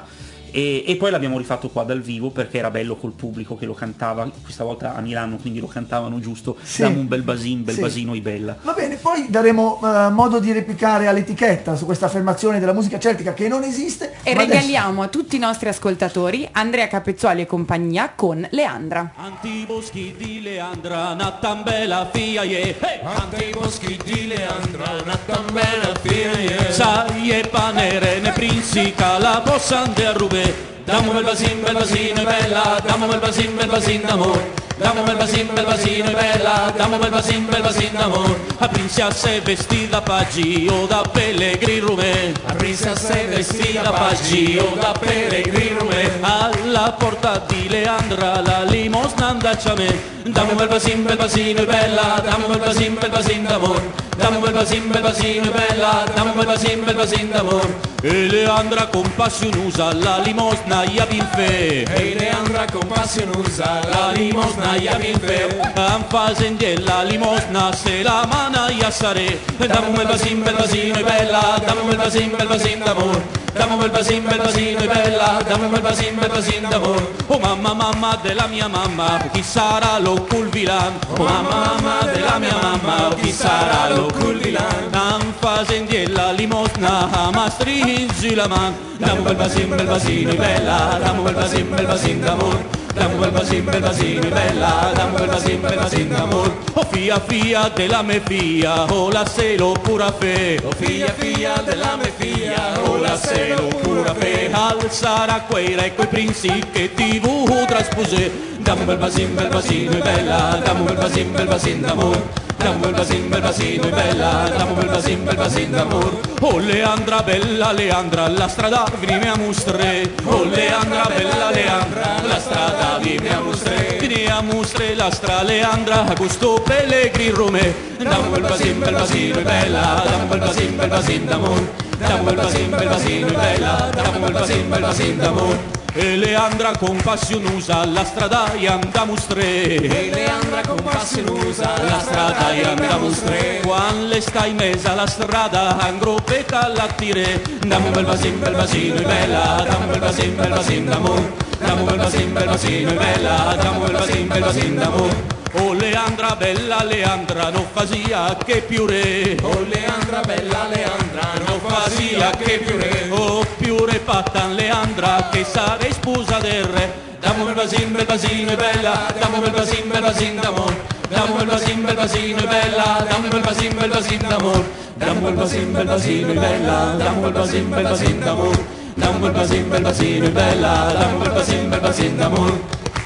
E poi l'abbiamo rifatto qua dal vivo perché era bello col pubblico che lo cantava, questa volta a Milano, quindi lo cantavano giusto. Sì. Dammo un bel basino Sì. e bella. Va bene, poi daremo modo di replicare all'etichetta su questa affermazione della musica celtica che non esiste. E ma regaliamo a tutti i nostri ascoltatori Andrea Capezzuoli e compagnia con Leandra. Anti boschi di Leandra, una tan bella figlia, yeah. Hey! Anti boschi di Leandra, una tan bella figlia, yeah. Sai e panere ne princica la possa andare a rubè. Dammo bel basino e bella, dammo bel basino d'amore. Dammo bel basino e bella, dammo bel basino d'amore. A princessa è vestita pagio da pellegrin rumè. A princessa è vestita pagio da pellegrin rumè. Alla porta di Leandra la limosna andaccia a me. Dammo bel basino e bella, dammo bel basino d'amore. Dammo bel basino e bella, dammo bel basino d'amore. E Leandra compassionusa la limosna ya bin fe. E Leandra compassionusa la limosna ya bin fe. An fazendier la limosna se la mana ya sare. Dammo bel basino e bella, dammo bel basino d'amore. Dammo bel basino e bella, dammo bel basino d'amore. Oh mamma della mia mamma, chi sarà lo culvilan? Oh mamma della mia mamma, chi sarà lo culvilan? An fazendier la limosna, ma stringi la man. Dammo bel basino e bella, dammo bel basino d'amore. Dammo bel basino e bella, dammo bel basino d'amore. Oh fia della me fia, oh la selo pura fe. Oh fia della me fia, oh la selo pura fe. Alzara quei re coi princi che ti vorrà sposare. Dammo bel basino e bella, dammo bel basino d'amore. Dammo bel basino e bella, dammo bel basino d'amore. Oh Leandra, bella Leandra, la strada vieni a mostrare. Oh Leandra, bella Leandra, la strada vieni a mostrare. Vieni a mostrare la strada Leandra, a questo pellegrin rumè. Dammo bel basino e bella, dammo bel basino d'amore. Dammo bel basino e bella, dammo bel basino d'amore. E Leandra compassionusa la strada e andiamo stre. E Leandra compassionusa la strada e andiamo stre. Quando le stai mesa la strada angropetta la tire. Dammo bel basino e bella, dammo bel basino d'amore. Dammo bel basino e bella, dammo bel basino d'amore. Oh Leandra, bella Leandra, non fasia che più re. Oh Leandra, bella Leandra, non fasia che più re. Oh più re pattan Leandra, che sarei sposa del re. Dammo bel basino e bella, dammo bel basino d'amore. Dammo bel basino e bella, dammo bel basino d'amore. Dammo bel basino e bella, dammo bel basino d'amore. Dammo bel basino e bella, dammo bel basino d'amore.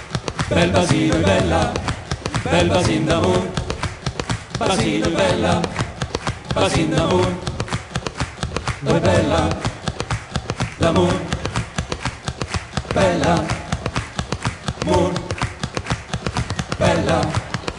Bel basino e bella, bel basino d'amore, basino e bella, basino d'amore, dove bella, l'amore, bella, amore, bella.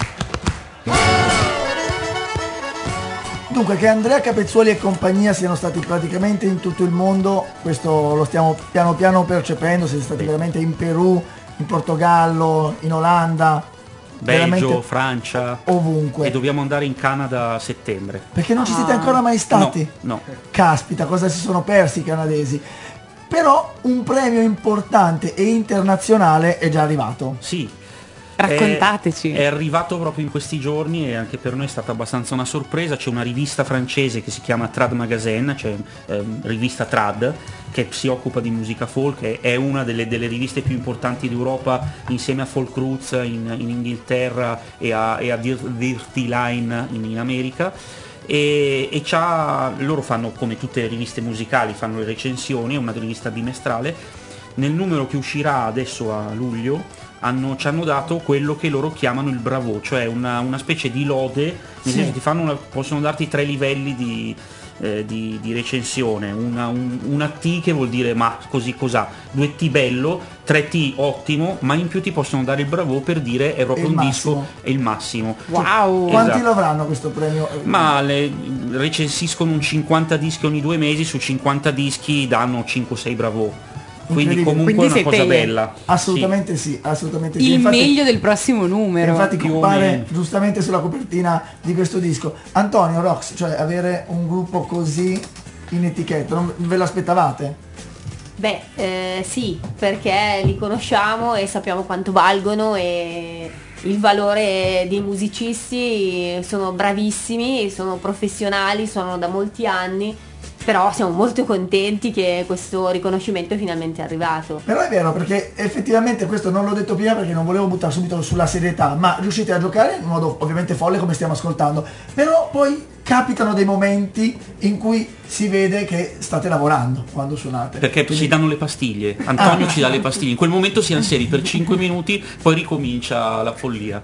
Dunque, che Andrea Capezzuoli e compagnia siano stati praticamente in tutto il mondo, questo lo stiamo piano piano percependo. Siete stati veramente in Perù, in Portogallo, in Olanda, Belgio, Francia, ovunque. E dobbiamo andare in Canada a settembre. Perché non ci siete ancora mai stati? No. Caspita, cosa si sono persi i canadesi. Però un premio importante e internazionale è già arrivato. Sì. Raccontateci. È arrivato proprio in questi giorni e anche per noi è stata abbastanza una sorpresa. C'è una rivista francese che si chiama Trad Magazine, cioè rivista Trad, che si occupa di musica folk, è una delle riviste più importanti d'Europa insieme a Folk Roots in Inghilterra e a Dirty Line in America. E loro fanno, come tutte le riviste musicali, fanno le recensioni, è una rivista bimestrale. Nel numero che uscirà adesso a luglio ci hanno dato quello che loro chiamano il bravo, cioè una specie di lode, nel senso che possono darti 3 livelli di recensione, una T che vuol dire ma così cos'ha, 2T bello, 3T ottimo, ma in più ti possono dare il bravo per dire è proprio un disco, è il massimo. Wow! Quanti Esatto. lo avranno questo premio? Ma recensiscono un 50 dischi ogni 2 mesi, su 50 dischi danno 5-6 bravo. Quindi comunque è una cosa bella. Assolutamente sì, assolutamente sì. Il Infatti, meglio del prossimo numero. Infatti compare giustamente sulla copertina di questo disco. Antonio, Rox, cioè avere un gruppo così in etichetta, non ve l'aspettavate? Sì, perché li conosciamo e sappiamo quanto valgono e il valore dei musicisti. Sono bravissimi, sono professionali, suonano da molti anni, però siamo molto contenti che questo riconoscimento finalmente è arrivato. Però è vero, perché effettivamente questo non l'ho detto prima perché non volevo buttare subito sulla serietà, ma riuscite a giocare in modo ovviamente folle come stiamo ascoltando, però poi capitano dei momenti in cui si vede che state lavorando quando suonate. Perché ci danno le pastiglie, Antonio ci dà le pastiglie, in quel momento siamo seri per 5 minuti, poi ricomincia la follia.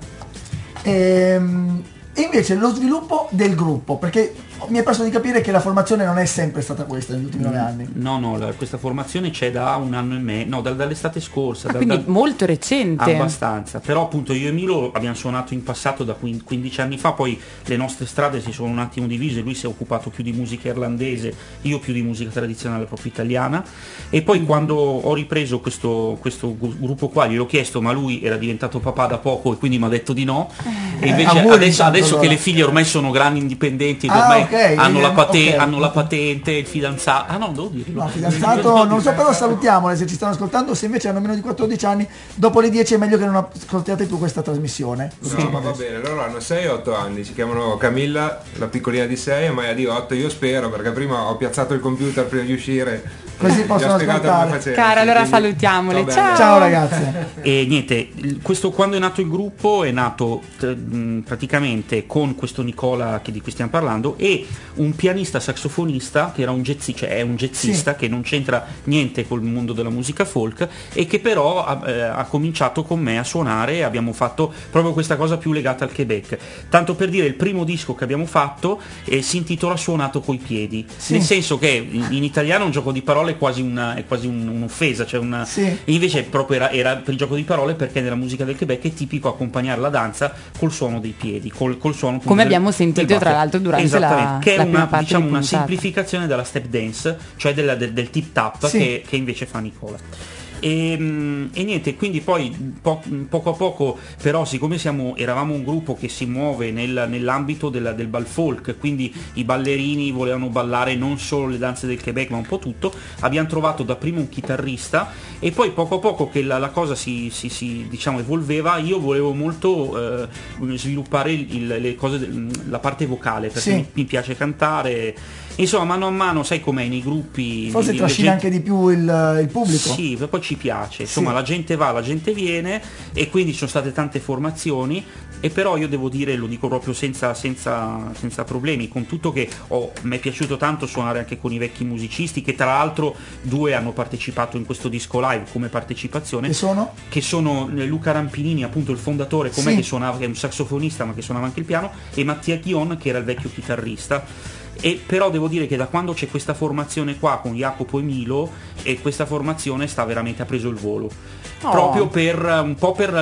E invece lo sviluppo del gruppo, perché mi è perso di capire che la formazione non è sempre stata questa negli ultimi 9 anni. No, questa formazione c'è da 1 anno e mezzo, dall'estate scorsa. Quindi molto recente. Abbastanza, però appunto io e Milo abbiamo suonato in passato da 15 anni fa, poi le nostre strade si sono un attimo divise, lui si è occupato più di musica irlandese, io più di musica tradizionale proprio italiana, e poi quando ho ripreso questo gruppo qua gliel'ho chiesto, ma lui era diventato papà da poco e quindi mi ha detto di no, e invece adesso che le figlie ormai sono grandi indipendenti, ormai hanno la patente, il fidanzato. Non devo dirlo. No, fidanzato, non so, però salutiamole se ci stanno ascoltando. Se invece hanno meno di 14 anni, dopo le 10 è meglio che non ascoltiate più questa trasmissione. No, ma va bene, loro hanno 6 o 8 anni, si chiamano Camilla, la piccolina di 6 e Maia di 8, io spero, perché prima ho piazzato il computer prima di uscire. Così possono ascoltare. Cara, allora salutiamole. Ciao ragazzi. E niente, quando è nato il gruppo è nato praticamente con questo Nicola di cui stiamo parlando e un pianista saxofonista che era è un jazzista che non c'entra niente col mondo della musica folk e che però ha cominciato con me a suonare e abbiamo fatto proprio questa cosa più legata al Quebec. Tanto per dire, il primo disco che abbiamo fatto si intitola Suonato coi piedi, nel senso che in italiano un gioco di parole è quasi un'offesa, invece proprio era per il gioco di parole, perché nella musica del Quebec è tipico accompagnare la danza col suono dei piedi, col suono come abbiamo sentito tra l'altro durante che è prima parte una semplificazione della step dance, cioè del tip tap che invece fa Nicola. E niente, quindi poi poco a poco, però, siccome eravamo un gruppo che si muove nell'ambito del bal folk, quindi i ballerini volevano ballare non solo le danze del Quebec ma un po' tutto, abbiamo trovato dapprima un chitarrista e poi poco a poco che la cosa si evolveva, io volevo molto sviluppare le cose, la parte vocale, perché mi piace cantare. Insomma, mano a mano, sai com'è nei gruppi, forse trascina anche di più il pubblico. Sì, poi ci piace, insomma, la gente va, la gente viene, e quindi ci sono state tante formazioni, e però io devo dire, lo dico proprio senza problemi, con tutto che mi è piaciuto tanto suonare anche con i vecchi musicisti, che tra l'altro 2 hanno partecipato in questo disco live come partecipazione, che sono Luca Rampinini, appunto il fondatore, che è un sassofonista ma che suonava anche il piano, e Mattia Chion, che era il vecchio chitarrista. E però devo dire che da quando c'è questa formazione qua con Jacopo e Milo, e questa formazione ha preso il volo, proprio per un po' per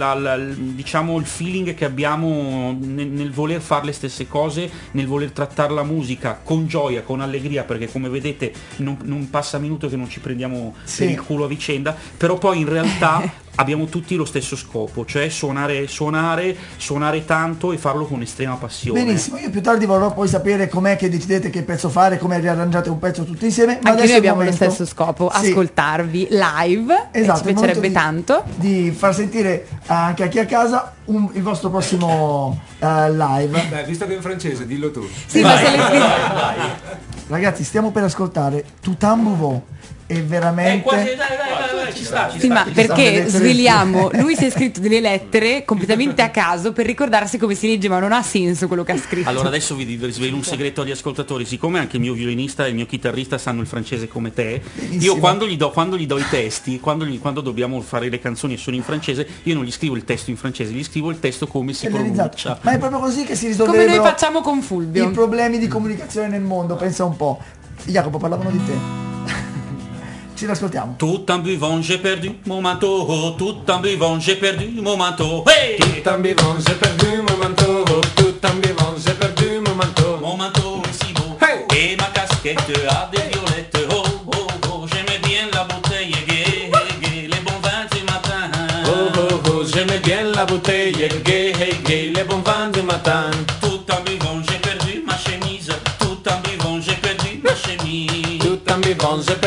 il feeling che abbiamo nel voler fare le stesse cose, nel voler trattare la musica con gioia, con allegria, perché come vedete non passa minuto che non ci prendiamo per il culo a vicenda, però poi in realtà abbiamo tutti lo stesso scopo, cioè suonare tanto e farlo con estrema passione. Benissimo, io più tardi vorrò poi sapere com'è che decidete che pezzo fare, come riarrangiate un pezzo tutti insieme. Ma anche noi abbiamo lo stesso scopo, ascoltarvi live, esatto, ci piacerebbe tanto di far sentire anche a chi a casa il vostro prossimo live. Beh, visto che è in francese, dillo tu. Sì, vai. Ragazzi, stiamo per ascoltare Tout un Mouvement. E veramente dai, ci sta. Sì, ma perché sveliamo, lui si è scritto delle lettere completamente a caso per ricordarsi come si legge, ma non ha senso quello che ha scritto. Allora adesso vi svelo un segreto agli ascoltatori, siccome anche il mio violinista e il mio chitarrista sanno il francese come te. Benissimo. Io quando gli do i testi, quando dobbiamo fare le canzoni e sono in francese, io non gli scrivo il testo in francese, gli scrivo il testo come si pronuncia. Ma è proprio così che si risolverebbe, come noi facciamo con Fulvio, i problemi di comunicazione nel mondo. Pensa un po', Jacopo, parlavano di te. Ci l'ascoltiamo. Tout en buvant j'ai perdu mon manteau, tout en buvant j'ai perdu mon manteau. Hey! Tout en buvant j'ai perdu mon manteau, tout en buvant j'ai perdu mon manteau. Mon manteau est si beau, hey! Et ma casquette a des violettes. Oh oh oh, j'aimais bien la bouteille gay, gay, les bons vins du matin. Oh oh oh, j'aimais bien la bouteille gay, gay, les bons vins du matin. Tout en buvant j'ai perdu ma chemise, tout en buvant j'ai perdu ma chemise. Tout en buvant j'ai perdu ma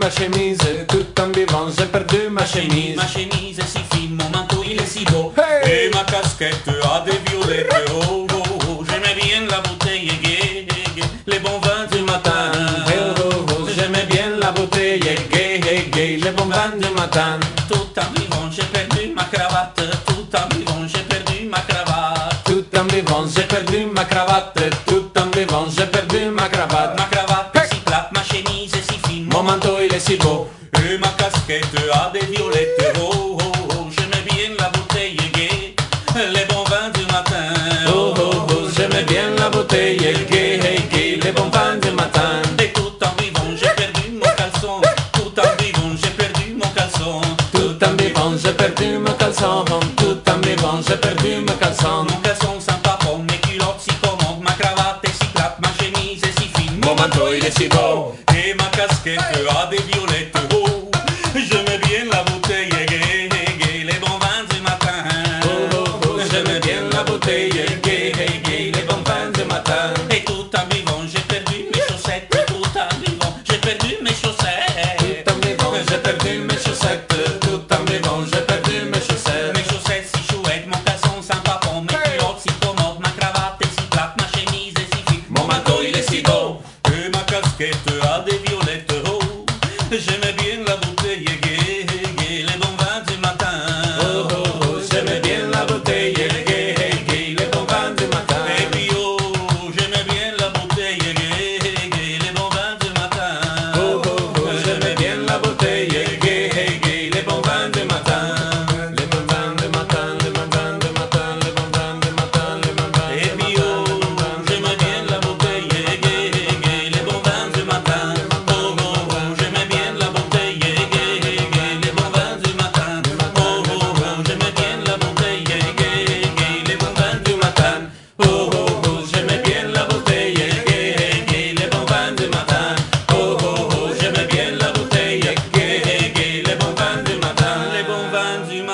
ma chemise, tout en vivant, j'ai perdu ma chemise. Ma chemise si fin, mon manteau il est si beau. Et ma casquette a des violettes. Oh, oh, oh, j'aimais bien la bouteille gay, gay, les bons vins du matin. Oh, oh, oh, j'aimais bien la bouteille gay, gay, les bons vins du matin. Tout en vivant, j'ai perdu ma cravate. Tout en vivant, j'ai perdu ma cravate. Tout en vivant, j'ai perdu ma cravate. Tout en vivant, j'ai perdu ma cravate. Ma cravate si plate, ma chemise si fine. Mon manteau il est si beau. Et ma casquette a des violettes. Oh, oh, oh, j'aimais bien la bouteille gay, les bons vins du matin. Oh, oh, oh, j'aimais bien la bouteille gay, gay, les bons vins du matin. Et tout en vivant, j'ai perdu mon caleçon. Tout en vivant, j'ai perdu mon caleçon. Tout en vivant, j'ai perdu mon caleçon. Tout en vivant, j'ai perdu mon caleçon. Mon caleçon sans papon, mes culottes si commodes, ma cravate est si plate, ma chemise est si fine. Mon manteau il est si beau. Et ma casquette a des violettes. Oh, j'aimais bien la bouteille gay, gay, les bons vins du matin. Oh, oh, oh, j'aimais bien la bouteille gay, gay, les bons vins du matin. Et tout en vivant, j'ai perdu mes chaussettes. Tout en vivant, j'ai perdu mes chaussettes. Tout en vivant, j'ai perdu mes chaussettes. Tout en vivant, j'ai perdu mes chaussettes. Mes chaussettes si chouettes, mon caleçon sans papon, mes culottes si commodes, ma cravate est si plate, ma chemise est si fine. Mon manteau il est si beau. Et ma casquette a des violettes. Oh, j'aimais bien la bouteille gay, gay, les bons vins du matin. Oh, oh, oh, j'aimais bien la bouteille gay, gay, les bons vins du matin. Et puis oh, j'aimais bien la bouteille gay, gay, les bons vins du matin. Oh, oh, oh, j'aimais bien la bouteille gay, gay, les bons vins du matin. Les bons vins du matin, les bons vins du matin, les bons vins du matin, les bons vins du matin. Et puis oh, j'aimais bien la bouteille gay, gay, les bons vins du matin. Oh, oh, oh, j'aimais bien la bouteille gay, gay, les bons vins du matin. Oh, oh, oh, j'aimais bien la bouteille gay, gay, les bons vins du matin. Oh, oh, oh, j'aimais bien la bouteille gay, gay, les bons vins du matin. Oh, oh, oh, j'aimais bien la bouteille gay, gay, les bons vins du matin. Les bons vins du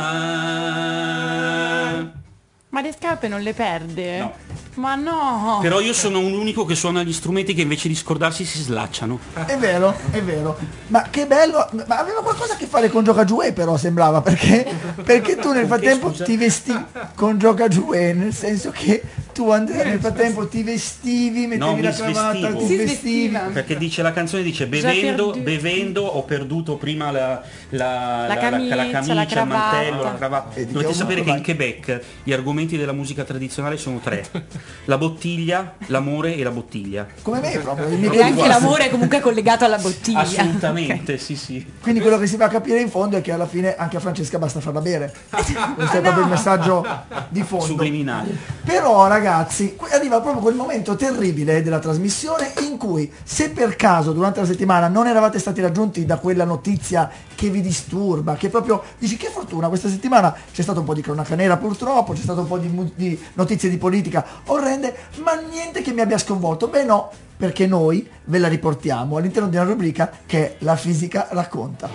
matin. Ma le scarpe non le perde? No. Ma no! Però io sono un unico che suona gli strumenti che invece di scordarsi si slacciano. È vero, è vero. Ma che bello, ma aveva qualcosa a che fare con Gioca Giue però sembrava, perché tu nel frattempo ti vesti con Gioca Giue, nel senso che tu Andrea nel frattempo ti vestivi, mettevi la cravatta, ti vestivi. Perché dice la canzone, dice bevendo ho perduto prima la camicia, il mantello, la cravatta. Dovete sapere che in Quebec gli argomenti della musica tradizionale sono tre: la bottiglia, l'amore e la bottiglia. Come me proprio. E anche l'amore è comunque collegato alla bottiglia. Assolutamente, sì, sì. Quindi quello che si va a capire in fondo è che alla fine anche a Francesca basta farla bere. Questo è proprio il messaggio di fondo. Subliminale. Però ragazzi, qui arriva proprio quel momento terribile della trasmissione in cui, se per caso durante la settimana non eravate stati raggiunti da quella notizia che vi disturba, che proprio dici che fortuna, questa settimana c'è stato un po' di cronaca nera purtroppo, c'è stato un po' di notizie di politica orrende, ma niente che mi abbia sconvolto. Beh no, perché noi ve la riportiamo all'interno di una rubrica che è La Fisica Racconta.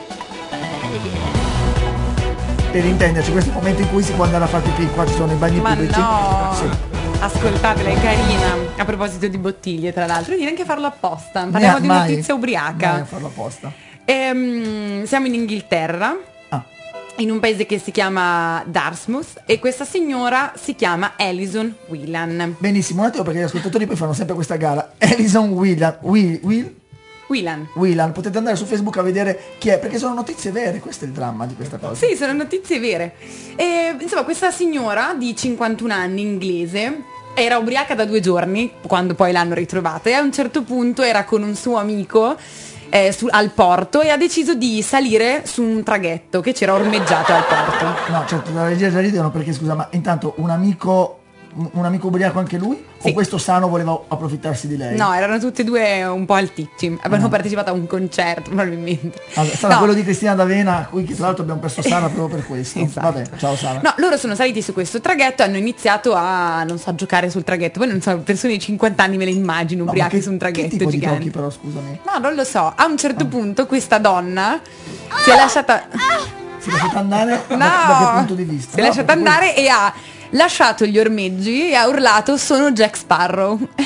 Per intenderci, questo è il momento in cui si può andare a fare pipì, qua ci sono i bagni Ma pubblici. no! Sì. Ascoltatela, è carina. A proposito di bottiglie, tra l'altro, devi anche farlo apposta. Parliamo di Mai. notizia ubriaca. Mai a farlo apposta. Siamo in Inghilterra, in un paese che si chiama Dartmouth, e questa signora si chiama Alison Whelan. Benissimo, un attimo perché gli ascoltatori poi fanno sempre questa gara. Alison Whelan. Whelan, potete andare su Facebook a vedere chi è, perché sono notizie vere, questo è il dramma di questa cosa. Sì, sono notizie vere. E, insomma, questa signora di 51 anni, inglese, era ubriaca da 2 giorni, quando poi l'hanno ritrovata, e a un certo punto era con un suo amico al porto e ha deciso di salire su un traghetto che c'era ormeggiato al porto. No, certo, la regia già ridono perché scusa, ma intanto un amico ubriaco anche lui? Sì. O questo sano voleva approfittarsi di lei? No, erano tutti e due un po' alticci, avevano partecipato a un concerto probabilmente. Allora, sarà quello di Cristina D'Avena, qui che tra l'altro abbiamo perso Sara proprio per questo. Esatto. Vabbè, ciao Sara. No, loro sono saliti su questo traghetto e hanno iniziato a, non so, giocare sul traghetto. Poi non so, persone di 50 anni me le immagino ubriache su un traghetto che tipo gigante. Di giochi, però, scusami. No, non lo so. A un certo punto questa donna si è lasciata... Si è lasciata andare? No! Da che punto di vista? Si è lasciata andare e ha lasciato gli ormeggi e ha urlato: sono Jack Sparrow.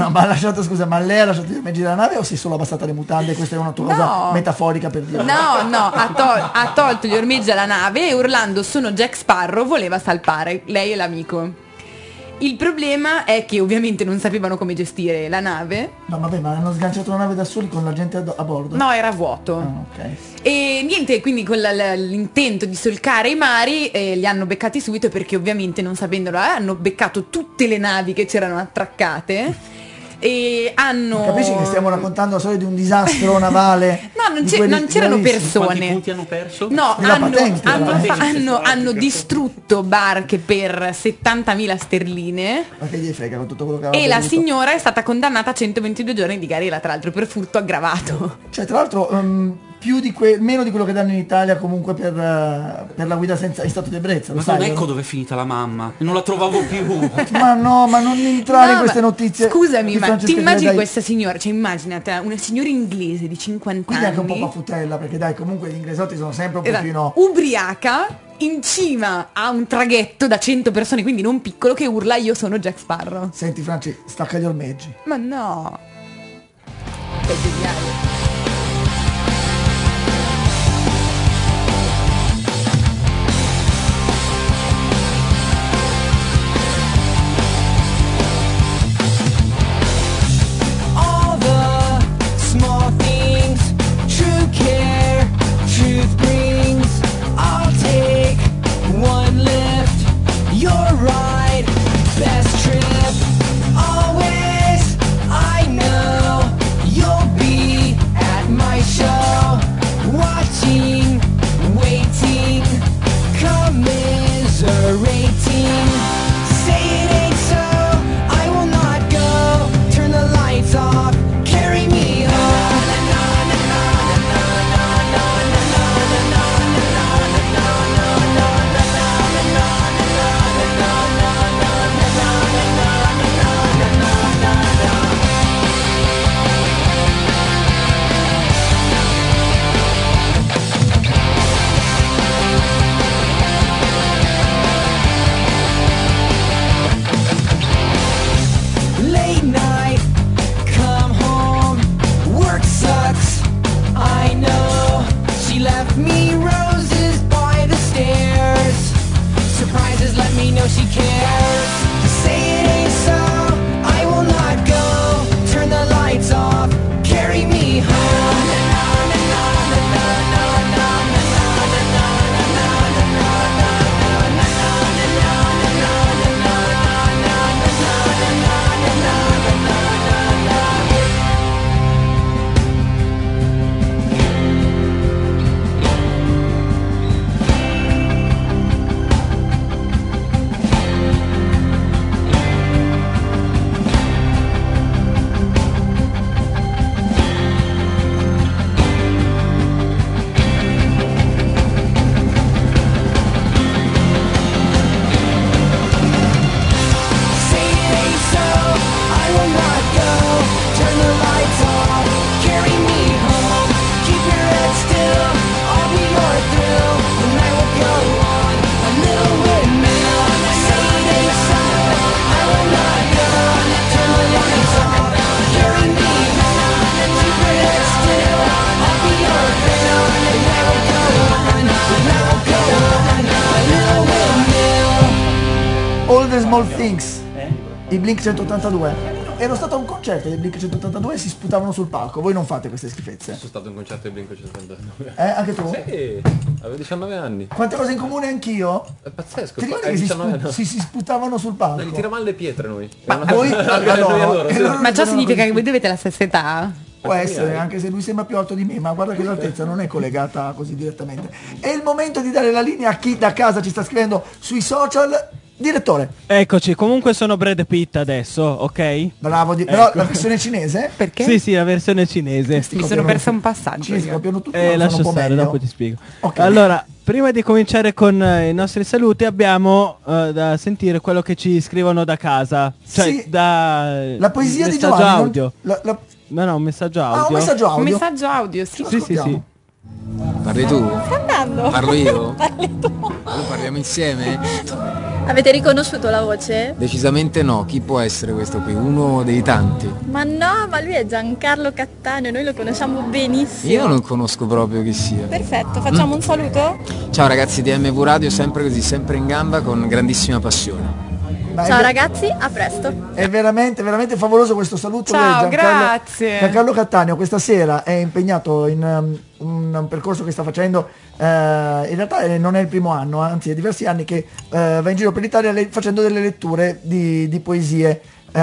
No, ma ha lasciato, scusa, ma lei ha lasciato gli ormeggi della nave o si è solo abbassata le mutande? Questa è una tua cosa metaforica per dire. No, ha tolto gli ormeggi alla nave e urlando sono Jack Sparrow voleva salpare lei e l'amico. Il problema è che ovviamente non sapevano come gestire la nave. No, vabbè, ma hanno sganciato la nave da soli con la gente a bordo? No, era vuoto. Ok. E niente, quindi con l'intento di solcare i mari li hanno beccati subito perché ovviamente non sapendolo hanno beccato tutte le navi che c'erano attraccate e hanno... Capisci che stiamo raccontando la storia di un disastro navale? No, non c'erano persone. Quanti punti hanno perso? No, hanno distrutto barche per 70.000 sterline. Ma che gli frega con tutto quello che E aveva la bevuto? signora è stata condannata a 122 giorni di galera, tra l'altro, per furto aggravato. Cioè, tra l'altro, meno di quello che danno in Italia comunque per la guida senza in stato di ebbrezza. Ma lo sai, non ecco no? dove è finita la mamma. Non la trovavo più. Ma no, ma non entrare in queste notizie. Scusami, di ma Francesca ti immagini Gredai. questa signora? Cioè, immaginate una signora inglese di 50 Quindi anni. anche un po' paffutella, perché dai, comunque gli inglesotti sono sempre un Esatto. pochino... Ubriaca in cima a un traghetto da 100 persone, quindi non piccolo, che urla io sono Jack Sparrow. Senti Franci, stacca gli ormeggi. Ma no. È geniale. All the small things, true care, truth brings. I'll take one lift, your ride, best trip. Always, I know you'll be at my show, watching, waiting, commiserating. Say it ain't so, I will not go. Turn the lights off, carry me home. Late night, come home, work sucks, I know. She left me roses by the stairs. Surprises let me know she cares. Say it ain't so, I will not go. Turn the lights off, carry me home. Say it ain't so, I will not go. Turn the lights off, carry me home. Keep your head still, I'll be your thrill. The night will go on, a little windmill. Say it ain't so, I will not go. Turn the lights off, carry me home. Keep your head still, I'll be your thrill. The night will go on, the night will go on, a little windmill. All the Small Things, i Blink 182. Ero stato a un concerto dei Blink 182 e si sputavano sul palco. Voi non fate queste schifezze. Sono stato a un concerto di Blink 182. Anche tu? Sì, avevo 19 anni. Quante cose in comune anch'io? È pazzesco. Ti ricordi Hai che 19 anni? si sputavano sul palco? Gli tiravamo le pietre noi. Ma voi allora, Ma ciò significa che voi dovete la stessa età? può essere, anche se lui sembra più alto di me, ma guarda che l'altezza non è collegata così direttamente. È il momento di dare la linea a chi da casa ci sta scrivendo sui social. Direttore. Eccoci, comunque sono Brad Pitt adesso, ok? Bravo, però la versione cinese? Perché? Sì, sì, la versione cinese. Mi sono persa un passaggio. Ci copiano tutti, ma sono lascio un po' stare, meglio. dopo ti spiego. Ok. Allora, prima di cominciare con i nostri saluti abbiamo da sentire quello che ci scrivono da casa. Cioè, Sì, da la poesia di messaggio Giovanni, audio. non- No, un messaggio audio. un messaggio audio. Un messaggio audio, sì. Sì, sì, sì. Parli tu? Sta andando. Parlo io? Parli tu. Parliamo insieme? Avete riconosciuto la voce? Decisamente no, chi può essere questo qui? Uno dei tanti. Ma no, ma lui è Giancarlo Cattaneo, noi lo conosciamo benissimo. Io non conosco proprio chi sia. Perfetto, facciamo un saluto? Ciao ragazzi di MV Radio, sempre così, sempre in gamba con grandissima passione. Ciao ragazzi, a presto. È veramente, veramente favoloso questo saluto. Ciao, Lei, grazie. Giancarlo Cattaneo questa sera è impegnato in un percorso che sta facendo, in realtà non è il primo anno, anzi è diversi anni che va in giro per l'Italia facendo delle letture di poesie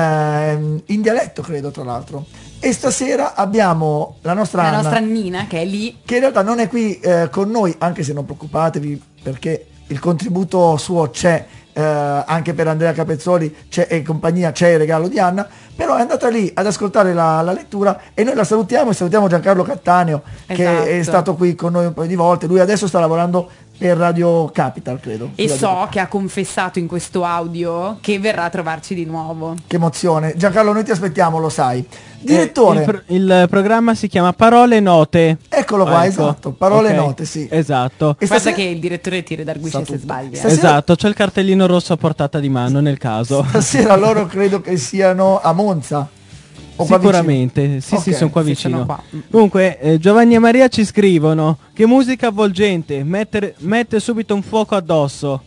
in dialetto, credo, tra l'altro. E stasera abbiamo la nostra Nina, che è lì, che in realtà non è qui con noi, anche se non preoccupatevi perché il contributo suo c'è, anche per Andrea Capezzoli e compagnia, c'è il regalo di Anna, però è andata lì ad ascoltare la lettura e noi la salutiamo, e salutiamo Giancarlo Cattaneo, che è Esatto. stato qui con noi un paio di volte. Lui adesso sta lavorando per Radio Capital, credo. e Radio so che ha confessato in questo audio che verrà a trovarci di nuovo. Che emozione. Giancarlo, noi ti aspettiamo, lo sai. Direttore, Il programma si chiama Parole Note. Eccolo qua, Ecco. esatto, Parole Ok, Note, sì. Esatto. E Guarda stasera- che il direttore ti redarguisce se sbagli. Esatto, c'è il cartellino rosso a portata di mano nel caso. Stasera loro credo che siano a Monza. O qua Sicuramente, sì, Ok, sono qua sì, vicino. sono qua. Comunque, Giovanni e Maria ci scrivono: che musica avvolgente, mette subito un fuoco addosso.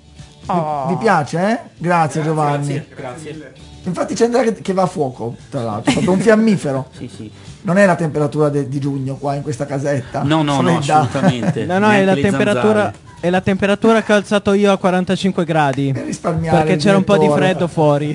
Vi piace, eh? Grazie Giovanni. Grazie. Infatti c'è Andrea che va a fuoco, tra l'altro, è proprio un fiammifero. Sì, sì. Non è la temperatura di giugno qua in questa casetta. No, fredda. assolutamente. No, è Neanche la le temperatura. zanzare. È la temperatura che ho alzato io a 45 gradi. risparmiare Perché il c'era un po' di direttore. freddo fuori.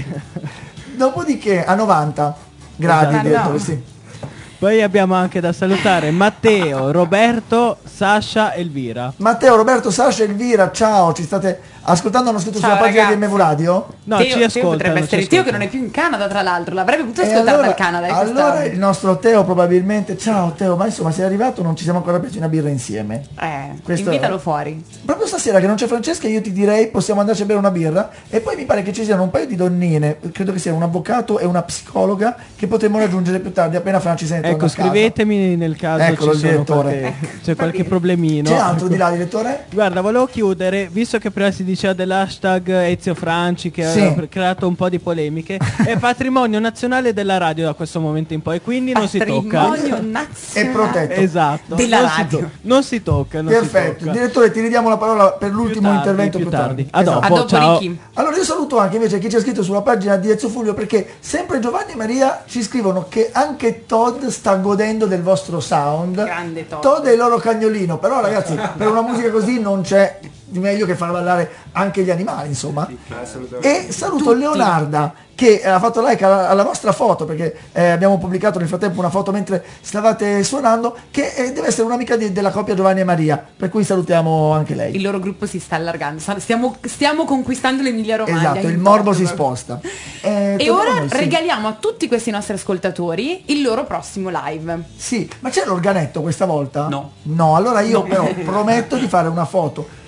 Dopodiché a 90 gradi, Esatto. direttore, sì. Poi abbiamo anche da salutare Matteo, Roberto, Sasha, Elvira. Matteo, Roberto, Sasha, Elvira, ciao, ci state ascoltando? Hanno scritto Ciao, sulla pagina ragazzi. di MV Radio? No, Teo potrebbe essere Teo che non è più in Canada, tra l'altro, l'avrebbe potuto ascoltare dal Canada. allora il nostro Teo probabilmente, ciao Teo, ma insomma sei arrivato, non ci siamo ancora presi una birra insieme. Questo invitalo è- fuori. Proprio stasera che non c'è Francesca io ti direi possiamo andarci a bere una birra, e poi mi pare che ci siano un paio di donnine, credo che sia un avvocato e una psicologa, che potremmo raggiungere più tardi appena Fra ci sente. Ecco, scrivetemi nel caso Eccolo il ci sono direttore. qualche, c'è qualche problemino. C'è altro Ecco. di là, direttore? Guarda, volevo chiudere, visto che prima si diceva dell'hashtag Ezio Franci che Sì. ha creato un po' di polemiche, è patrimonio nazionale della radio da questo momento in poi, quindi non si tocca. Patrimonio nazionale. È protetto. Esatto. Della non si radio. non si tocca, non si Perfetto, tocca. direttore ti ridiamo la parola per l'ultimo tardi, intervento più più tardi. tardi. A dopo, A dopo, ciao. Ricky. Allora io saluto anche invece chi ci ha scritto sulla pagina di Ezio Fulvio, perché sempre Giovanni e Maria ci scrivono che anche Todd sta godendo del vostro sound. Grande Todd. Todd è il loro cagnolino, però ragazzi per una musica così non c'è di meglio che far ballare anche gli animali, insomma. E saluto Leonarda che ha fatto like alla vostra foto, perché abbiamo pubblicato nel frattempo una foto mentre stavate suonando, che deve essere un'amica della coppia Giovanni e Maria, per cui salutiamo anche lei. Il loro gruppo si sta allargando, stiamo conquistando l'Emilia Romagna. Esatto, il in morbo toto. si sposta. E torniamo ora noi, sì. regaliamo a tutti questi nostri ascoltatori il loro prossimo live. Sì, ma c'è l'organetto questa volta? No. No, allora io però prometto di fare una foto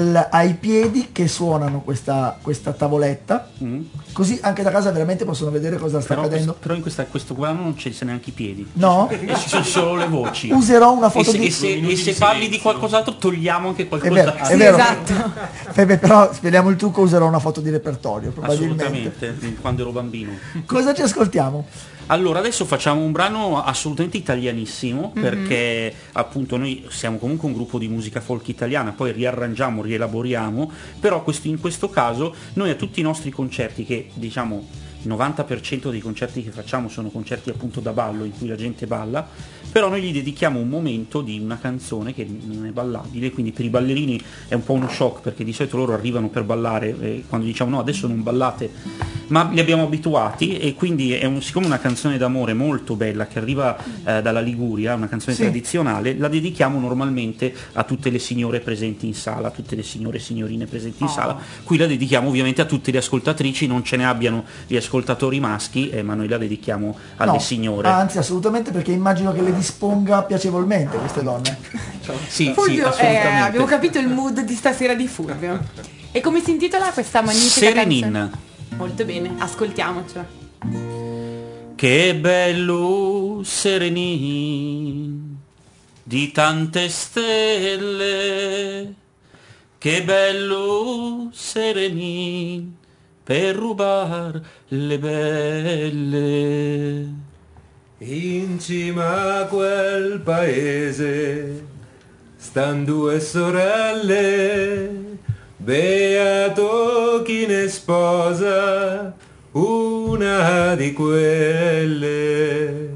ai piedi che suonano questa tavoletta, così anche da casa veramente possono vedere cosa sta accadendo. Però in questo programma non ci sono neanche i piedi. No? E ci sono solo le voci. Userò una foto e di- se parli di qualcos'altro togliamo anche È qualcos'altro. vero, è vero. Però speriamo il trucco, userò una foto di repertorio probabilmente. Assolutamente, quando ero bambino. Cosa ci ascoltiamo? Allora, adesso facciamo un brano assolutamente italianissimo, Mhm. perché appunto noi siamo comunque un gruppo di musica folk italiana, poi riarrangiamo, rielaboriamo, però in questo caso noi a tutti i nostri concerti, che diciamo il 90% dei concerti che facciamo sono concerti appunto da ballo, in cui la gente balla, però noi gli dedichiamo un momento di una canzone che non è ballabile, quindi per i ballerini è un po' uno shock, perché di solito loro arrivano per ballare e quando diciamo no adesso non ballate, ma li abbiamo abituati, e quindi siccome è una canzone d'amore molto bella che arriva dalla Liguria, una canzone Sì. tradizionale, la dedichiamo normalmente a tutte le signore presenti in sala, a tutte le signore e signorine presenti in sala. Qui la dedichiamo ovviamente a tutte le ascoltatrici, non ce ne abbiano gli ascoltatori maschi, ma noi la dedichiamo alle No, signore. Anzi, assolutamente, perché immagino che le disponga piacevolmente queste donne. Sì, Fulvio, assolutamente. abbiamo capito il mood di stasera di Fulvio. E come si intitola questa magnifica Serenin. canzone? Molto bene, ascoltiamocela. Che bello Serenin, di tante stelle, che bello serenin per rubar le belle. In cima a quel paese stan due sorelle, beato chi ne sposa una di quelle.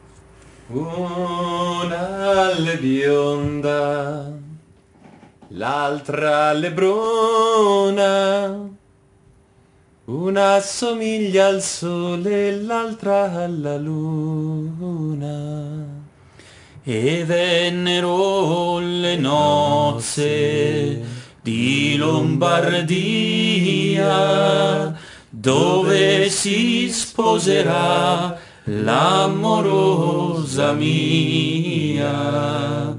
Una alle bionda, l'altra alle bruna, una assomiglia al sole e l'altra alla luna. E vennero le nozze di Lombardia, dove si sposerà l'amorosa mia.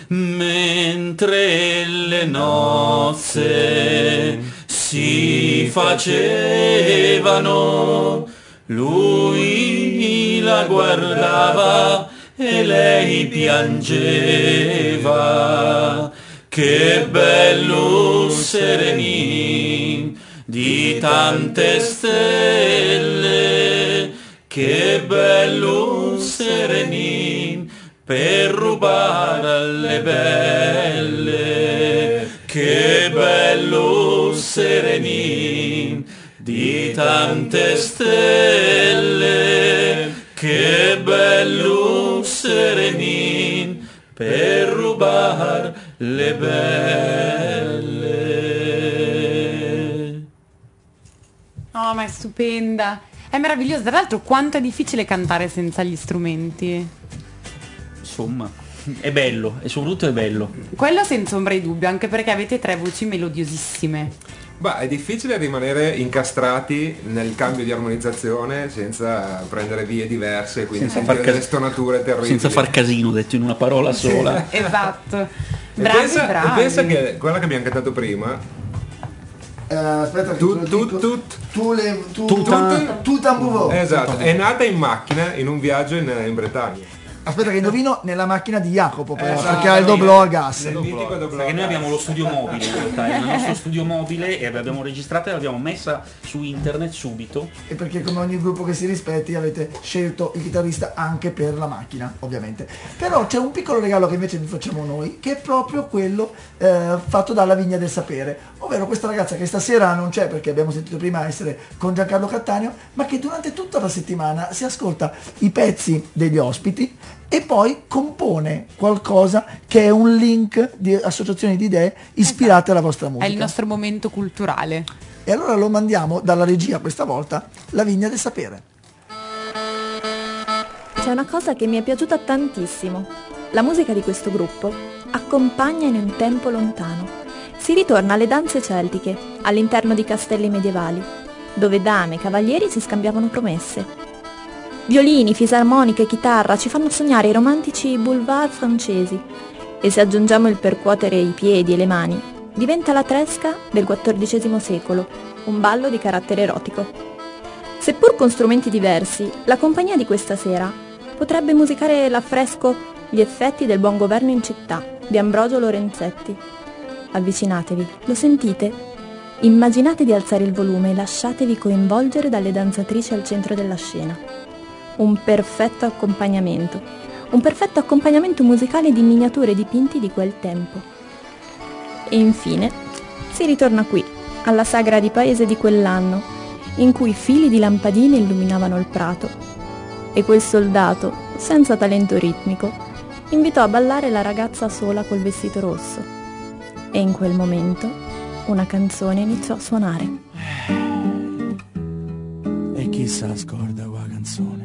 Mentre le nozze si facevano, lui la guardava e lei piangeva. Che bello serenin di tante stelle, che bello serenin per rubare alle belle. Che bello serenin di tante stelle, che bello serenin per rubar le belle. Oh, ma è stupenda. È meravigliosa. Tra l'altro, quanto è difficile cantare senza gli strumenti. Insomma, è bello, e soprattutto è bello. Quello senza ombra di dubbio, anche perché avete 3 voci melodiosissime. Beh, è difficile rimanere incastrati nel cambio di armonizzazione senza prendere vie diverse, quindi Senza sentire far delle stonature terribili. Senza far casino, detto in una parola sola. Esatto. E Bravi, pensa, bravi. e pensa che quella che abbiamo cantato prima, aspetta, tu tambuvo. esatto, è nata in macchina in un viaggio in Bretagna. Aspetta che indovino, nella macchina di Jacopo però, Esatto. perché ha il doblò a gas. Nel mitico doblò Perché a noi gas. abbiamo lo studio mobile in realtà, è il nostro studio mobile e l'abbiamo registrata e l'abbiamo messa su internet subito. E perché come ogni gruppo che si rispetti avete scelto il chitarrista anche per la macchina, ovviamente. Però c'è un piccolo regalo che invece vi facciamo noi, che è proprio quello fatto dalla Vigna del Sapere, ovvero questa ragazza che stasera non c'è perché abbiamo sentito prima essere con Giancarlo Cattaneo, ma che durante tutta la settimana si ascolta i pezzi degli ospiti e poi compone qualcosa che è un link di associazioni di idee ispirate alla vostra È musica. il nostro momento culturale. E allora lo mandiamo dalla regia questa volta, la Vigna del Sapere. C'è una cosa che mi è piaciuta tantissimo. La musica di questo gruppo accompagna in un tempo lontano. Si ritorna alle danze celtiche, all'interno di castelli medievali, dove dame e cavalieri si scambiavano promesse. Violini, fisarmoniche, chitarra ci fanno sognare i romantici boulevard francesi e se aggiungiamo il percuotere i piedi e le mani, diventa la tresca del XIV secolo, un ballo di carattere erotico. Seppur con strumenti diversi, la compagnia di questa sera potrebbe musicare l'affresco Gli effetti del buon governo in città di Ambrogio Lorenzetti. Avvicinatevi, lo sentite? Immaginate di alzare il volume e lasciatevi coinvolgere dalle danzatrici al centro della scena. Un perfetto accompagnamento musicale di miniature dipinti di quel tempo. E infine si ritorna qui, alla sagra di paese di quell'anno, in cui fili di lampadine illuminavano il prato, e quel soldato, senza talento ritmico, invitò a ballare la ragazza sola col vestito rosso. E in quel momento una canzone iniziò a suonare. E chi se la scorda quella canzone?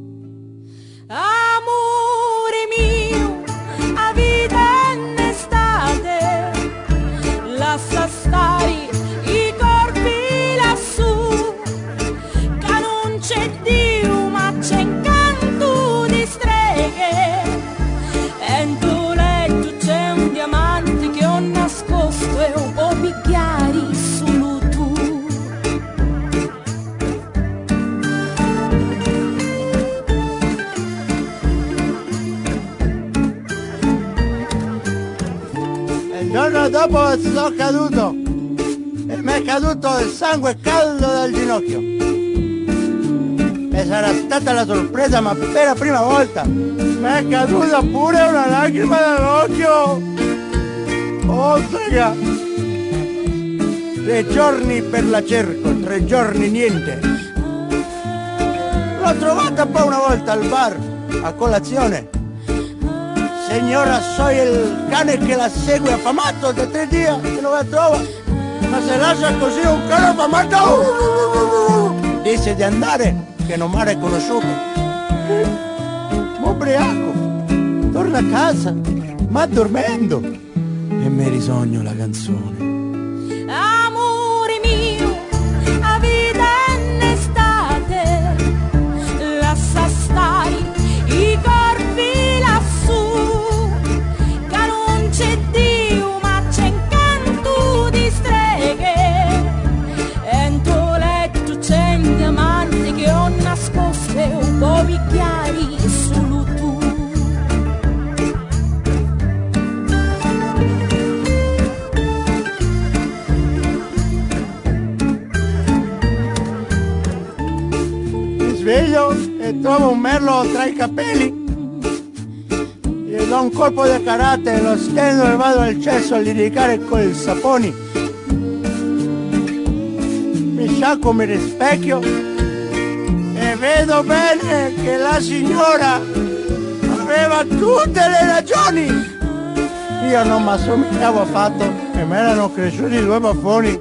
Amore mio, a vita in estate, lascia stare i corpi lassù, che non c'è Dio ma c'è incanto di streghe, e in tuo letto c'è un diamante che ho nascosto e un po' picchiari solo tu. dopo sono caduto e mi è caduto il sangue caldo dal ginocchio. E sarà stata la sorpresa, ma per la prima volta mi è caduta pure una lacrima dall'occhio. Oh, sega! 3 giorni per la cerco, 3 giorni niente. L'ho trovata poi una volta al bar, a colazione. Signora, sono il cane che la segue affamato da 3 giorni che non la trova. Ma se lascia così un cane affamato, disse di andare, che non mi ha riconosciuto. Ubriaco, torna a casa, ma dormendo. E mi risogno la canzone. Amore mio, a vita in estate, lascia stare i corpi lassù, che non c'è Dio ma c'è incanto di streghe, e in tuo letto c'è un diamante che ho nascosto un po' chiari solo tu. Sveglio e trovo un merlo tra i capelli, gli do un colpo di karate, lo stendo e vado al cesso a liricare con il sapone. Mi sciacquo, mi rispecchio e vedo bene che la signora aveva tutte le ragioni. Io non mi assomigliavo affatto e mi erano cresciuti 2 baffoni.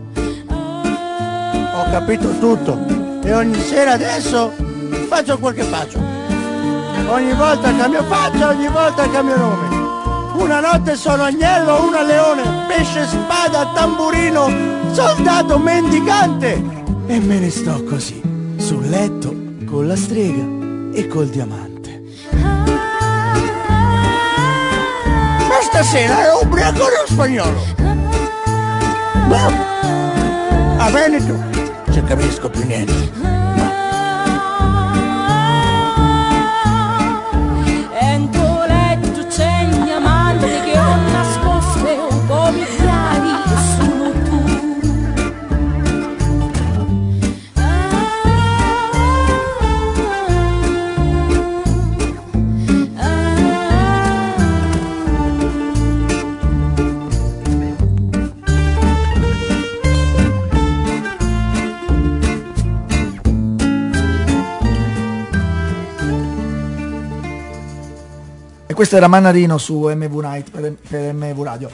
Ho capito tutto. E ogni sera adesso faccio quel che faccio. Ogni volta cambio faccia, ogni volta cambio nome. Una notte sono agnello, una leone, pesce, spada, tamburino, soldato, mendicante. E me ne sto così, sul letto, con la strega e col diamante. Ma stasera ero ubriaco nello spagnolo. A Veneto. Non capisco più niente. E in tuo letto c'è un diamante che ho nascosto un po' di chiari solo tu. Questo era Mannarino su MV Night per MV Radio.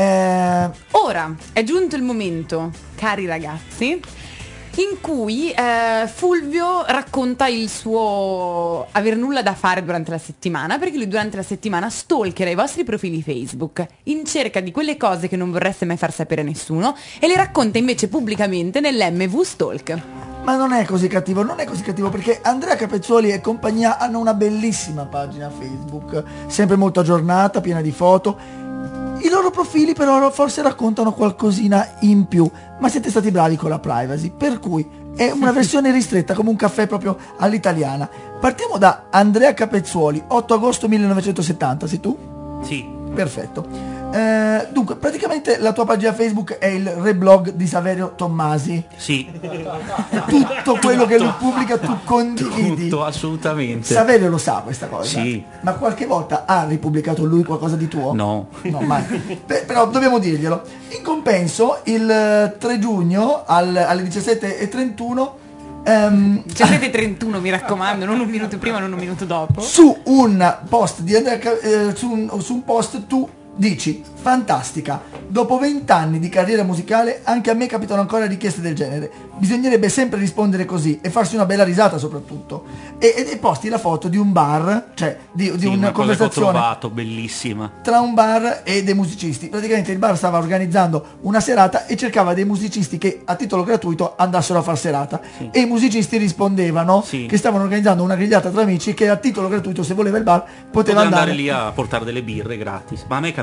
Ora è giunto il momento, cari ragazzi, in cui Fulvio racconta il suo aver nulla da fare durante la settimana, perché lui durante la settimana stalkera i vostri profili Facebook in cerca di quelle cose che non vorreste mai far sapere a nessuno e le racconta invece pubblicamente nell'MV Stalk. Ma non è così cattivo, non è così cattivo, perché Andrea Capezzoli e compagnia hanno una bellissima pagina Facebook, sempre molto aggiornata, piena di foto. I loro profili però forse raccontano qualcosina in più, ma siete stati bravi con la privacy, per cui è una versione ristretta, come un caffè proprio all'italiana. Partiamo da Andrea Capezzoli, 8 agosto 1970, sei tu? Sì. Perfetto. Dunque, praticamente la tua pagina Facebook è il reblog di Saverio Tommasi. Sì. Tutto quello che lui pubblica tu condividi. Tutto, assolutamente. Saverio lo sa questa cosa. Sì. Ma qualche volta ha ripubblicato lui qualcosa di tuo? No. No, mai. Però dobbiamo dirglielo. In compenso, il 3 giugno alle 17:31 17:31, mi raccomando, non un minuto prima, non un minuto dopo. Su un post di Andrea, su un post tu dici: fantastica, dopo 20 anni di carriera musicale anche a me capitano ancora richieste del genere, bisognerebbe sempre rispondere così e farsi una bella risata soprattutto, e posti la foto di un bar, cioè di una conversazione che ho trovato bellissima tra un bar e dei musicisti. Praticamente il bar stava organizzando una serata e cercava dei musicisti che a titolo gratuito andassero a far serata, sì. E i musicisti rispondevano, sì, che stavano organizzando una grigliata tra amici che a titolo gratuito, se voleva il bar, poteva andare lì a portare delle birre gratis. Ma a me è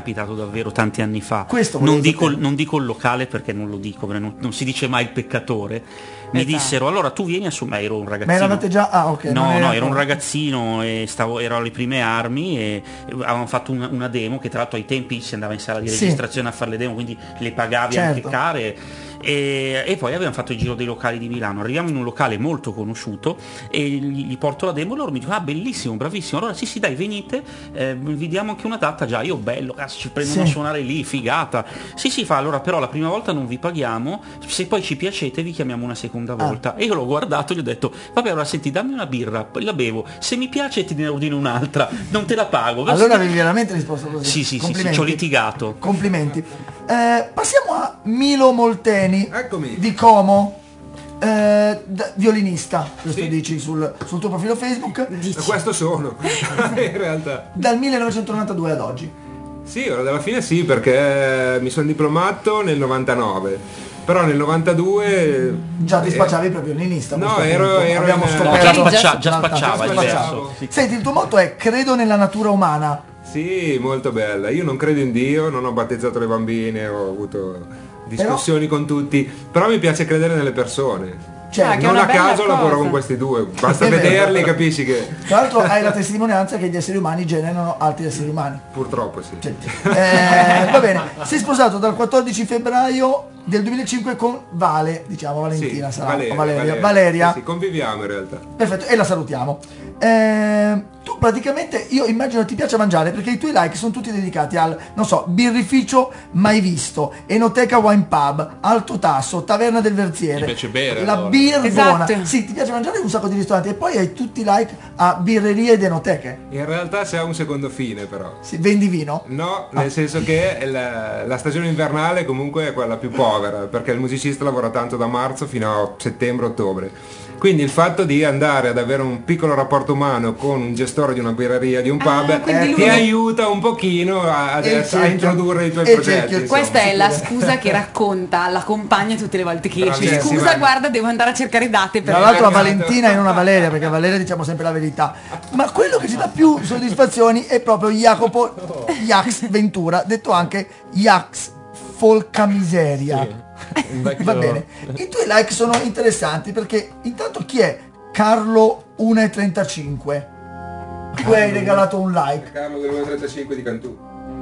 capitato davvero tanti anni fa. Questo non volevo dico, sapere. non dico il locale perché non lo dico, perché non si dice mai il peccatore. Mi Esatto. dissero allora tu vieni a ma ero un Ma ragazzino. eravate già... Ah, ok. non No, era ero un ancora. ragazzino e ero alle prime armi e avevamo fatto una demo che tra l'altro ai tempi si andava in sala di Sì. registrazione a fare le demo, quindi le pagavi Certo. anche care. E poi abbiamo fatto il giro dei locali di Milano. Arriviamo in un locale molto conosciuto e gli porto la demo e loro mi dicono bellissimo, bravissimo, allora sì dai venite, vi diamo anche una data. Già io bello, cazzo, ci prendono a suonare lì, figata. Sì fa, allora però la prima volta non vi paghiamo, se poi ci piacete vi chiamiamo una seconda volta. E io l'ho guardato e gli ho detto vabbè allora senti dammi una birra, poi la bevo, se mi piace ti ne ordino un'altra, non te la pago. Allora avevi veramente risposto così. Sì, Complimenti. ci ho litigato. Complimenti. Passiamo a Milo Molteni Eccomi. di Como, violinista, questo dici sul tuo profilo Facebook. Questo sono, in realtà. Dal 1992 ad oggi. Sì, ora dalla fine sì, perché mi sono diplomato nel 99. Però nel 92 Già ti spacciavi per violinista. a No, questo ero punto. Abbiamo in- scoperto. No, già spacciava, è diverso. Senti, il tuo motto è credo nella natura umana. Sì, molto bella. Io non credo in Dio, non ho battezzato le bambine, ho avuto discussioni con tutti, però mi piace credere nelle persone. Cioè, non a caso lavoro con questi due, basta È vero. vederli e capisci che Tra l'altro hai la testimonianza che gli esseri umani generano altri esseri umani. purtroppo sì. Va bene, sei sposato dal 14 febbraio del 2005 con Vale, diciamo Valentina Sì, sarà, o Valeria. Valeria. Sì, sì, conviviamo in realtà. Perfetto, e la salutiamo. Tu praticamente, io immagino ti piace mangiare perché i tuoi like sono tutti dedicati al, non so, birrificio mai visto, Enoteca Wine Pub, Alto Tasso, Taverna del Verziere. Ti piace bere, La allora. Birbona. Esatto. Sì, ti piace mangiare in un sacco di ristoranti e poi hai tutti i like a birrerie ed enoteche. In realtà c'è un secondo fine però. Sì, vendi vino? No, nel senso che la stagione invernale comunque è quella più povera, perché il musicista lavora tanto da marzo fino a settembre-ottobre. Quindi il fatto di andare ad avere un piccolo rapporto umano con un gestore di una birreria, di un pub, quindi ti lui- aiuta un pochino a introdurre i tuoi progetti. insomma. Questa è la scusa che racconta alla compagna tutte le volte che esce. Bravissima. Scusa, guarda, devo andare a cercare date per Tra l'altro a Valentina e non a Valeria, perché a Valeria diciamo sempre la verità. Ma quello che ci dà più soddisfazioni è proprio Jacopo Jax Ventura, detto anche Jax Folca Miseria. Va bene. I tuoi like sono interessanti perché intanto chi è Carlo 1,35? Tu hai regalato un like. Carlo del 1,35 di Cantù.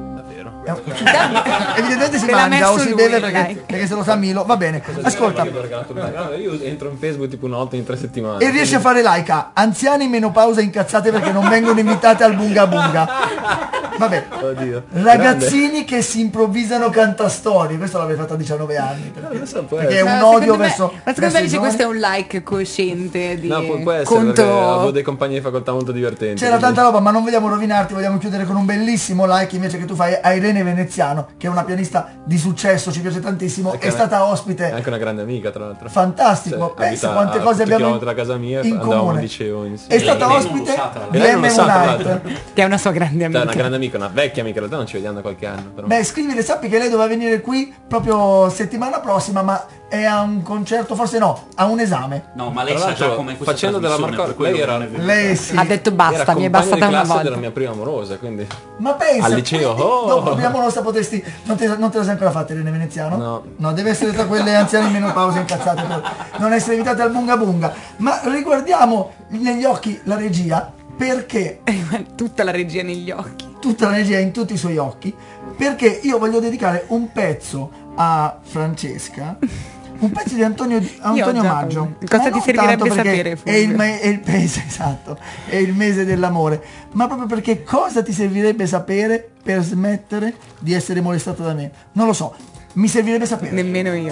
Evidentemente si Te l'ha mangia o messo si lui, beve il perché, like. perché se lo sa Milo. Va bene. Ascolta. Io entro in Facebook tipo una volta in 3 settimane. E riesci a fare like a anziani in menopausa incazzate perché non vengono invitate al bunga bunga. Vabbè. Oddio. Ragazzini che si improvvisano cantastorie. Questo l'avrei fatto a 19 anni. Perché è un Ma odio secondo me- verso. Ma secondo verso me i dice giovani. questo è un like cosciente di No, può essere perché avevo conto. dei compagni di facoltà molto divertenti. C'era tanta roba, ma non vogliamo rovinarti, vogliamo chiudere con un bellissimo like invece che tu fai a Irene Veneziano, che è una pianista di successo, ci piace tantissimo, è stata È ospite. anche una grande amica tra l'altro. Fantastico, Cioè, pensa abita quante a cose 8 abbiamo chilometri da casa mia, in andavamo al comune. liceo insieme. È stata ospite E di lei non lo sa, tra M1 l'altro. Che è una sua grande Cioè, amica. una grande amica, una vecchia amica, in realtà non ci vediamo da qualche anno. Però. Beh, scrivile, sappi che lei doveva venire qui proprio settimana prossima, ma è a un concerto, forse no, a un esame. No, ma lei Tra sa già l'altro, come questa facendo della trasmissione, Marco, per quello lei era, non è venuta. Lei sì. Ha detto basta, era mi è compagno bastata di una classe volta. della mia prima amorosa, quindi Ma pensa, al liceo, quindi dopo abbiamo nostra potresti. Non te la sei ancora fatta Irene Veneziano? No. No, deve essere tra quelle anziane in menopausa incazzate per non essere invitate al bunga bunga. Ma riguardiamo negli occhi la regia, perché Tutta la regia negli occhi. tutta la regia è in tutti i suoi occhi, perché io voglio dedicare un pezzo a Francesca. Un pezzo di Antonio Io ho già Maggio. paura. Cosa Ma ti non servirebbe tanto perché sapere, È il, Fulvio? è il mese, esatto, è il mese dell'amore, ma proprio perché cosa ti servirebbe sapere per smettere di essere molestato da me? Non lo so, mi servirebbe sapere. Nemmeno io.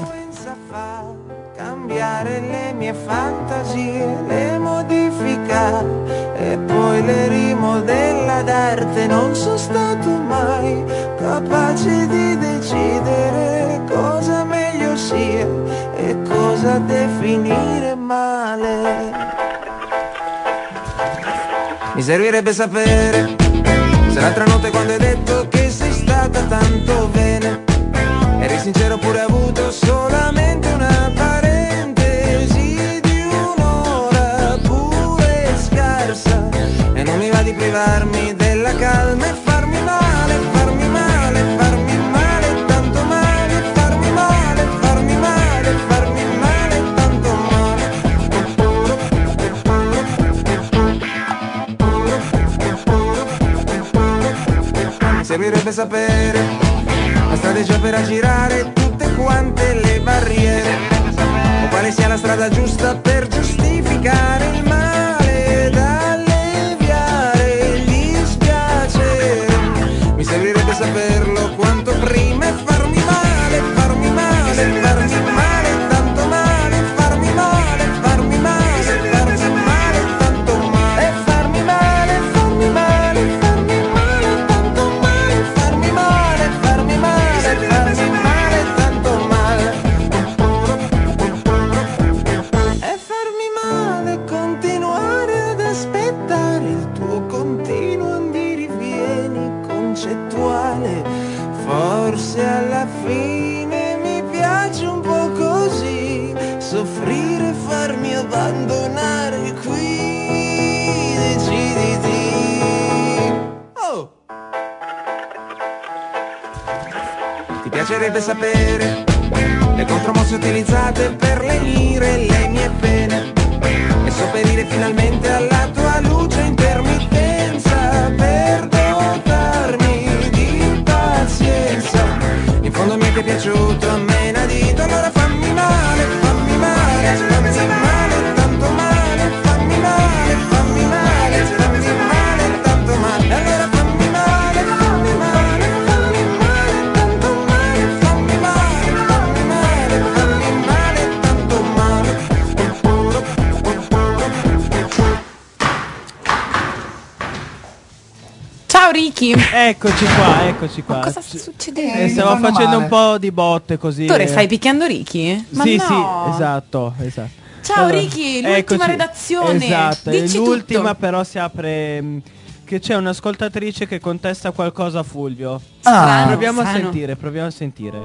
Cambiare le mie fantasie, le modifica e poi le rimodella d'arte. Non sono stato mai capace di decidere cosa meglio sia e cosa definire male. Mi servirebbe sapere se l'altra notte quando hai detto che sei stata tanto bene eri sincero oppure hai avuto solamente una parentesi di un'ora pure scarsa e non mi va di privarmi della calma e farmi male servirebbe sapere la strategia per aggirare tutte quante le barriere, o quale sia la strada giusta per giustificare il male da alleviare gli spiaceri. Mi servirebbe saperlo quanto prima e farmi male, farmi male, farmi male, tanto male, farmi male, farmi male, farmi male, tanto male, e farmi male, farmi male, farmi male, tanto male, farmi male, farmi male, farmi male, tanto male, e farmi male, continuare ad aspettare il tuo continuo andirivieni concettuale. Forse alla fine mi piace un po' così, soffrire e farmi abbandonare qui, deciditi. Oh! Ti piacerebbe sapere le contromosse utilizzate per lenire le mie pene e sopperire finalmente alla tua luce intermittenza per dotarmi di pazienza. In fondo mi è piaciuto, a me inadito, allora fammi male, fammi male, fammi male, tanto male, fammi male, fammi male, fammi male, tanto male, allora fammi male, fammi male, fammi male, tanto male, fammi male, fammi male, fammi male, tanto male. Ciao Ricky. Eccoci qua. Ma cosa sta succedendo? Stiamo facendo un po' di botte così. Tu stai picchiando Ricky? Ma Sì, no. sì, esatto. Ciao Allora, Ricky, l'ultima eccoci. redazione. Esatto, è Dici l'ultima, tutto. però si apre che c'è un'ascoltatrice che contesta qualcosa a Fulvio. Ah. Proviamo a Strano. sentire.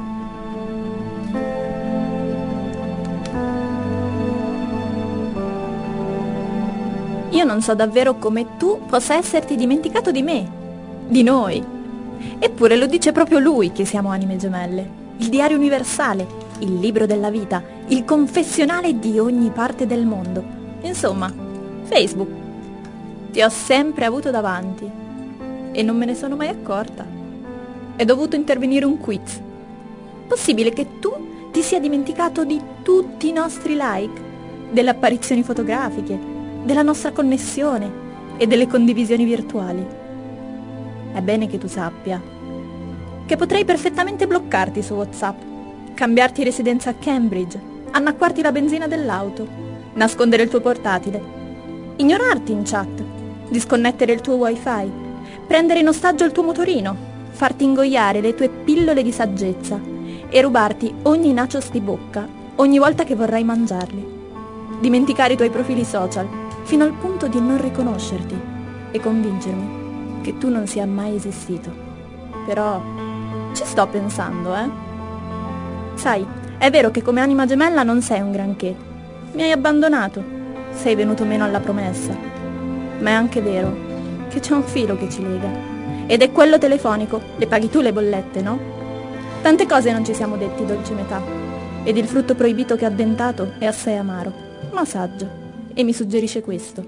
Io non so davvero come tu possa esserti dimenticato di me, di noi. Eppure lo dice proprio lui che siamo anime gemelle. Il diario universale, il libro della vita, il confessionale di ogni parte del mondo. Insomma, Facebook. Ti ho sempre avuto davanti e non me ne sono mai accorta. È dovuto intervenire un quiz. Possibile che tu ti sia dimenticato di tutti i nostri like, delle apparizioni fotografiche, della nostra connessione e delle condivisioni virtuali. È bene che tu sappia che potrei perfettamente bloccarti su WhatsApp, cambiarti residenza a Cambridge, annacquarti la benzina dell'auto, nascondere il tuo portatile, ignorarti in chat, disconnettere il tuo wifi, prendere in ostaggio il tuo motorino, farti ingoiare le tue pillole di saggezza e rubarti ogni nachos di bocca ogni volta che vorrai mangiarli, dimenticare i tuoi profili social fino al punto di non riconoscerti e convincermi che tu non sia mai esistito. Però ci sto pensando, Sai, è vero che come anima gemella non sei un granché. Mi hai abbandonato, sei venuto meno alla promessa. Ma è anche vero che c'è un filo che ci lega. Ed è quello telefonico. Le paghi tu le bollette, no? Tante cose non ci siamo detti, dolce metà. Ed il frutto proibito che ha addentato è assai amaro, ma saggio. E mi suggerisce questo.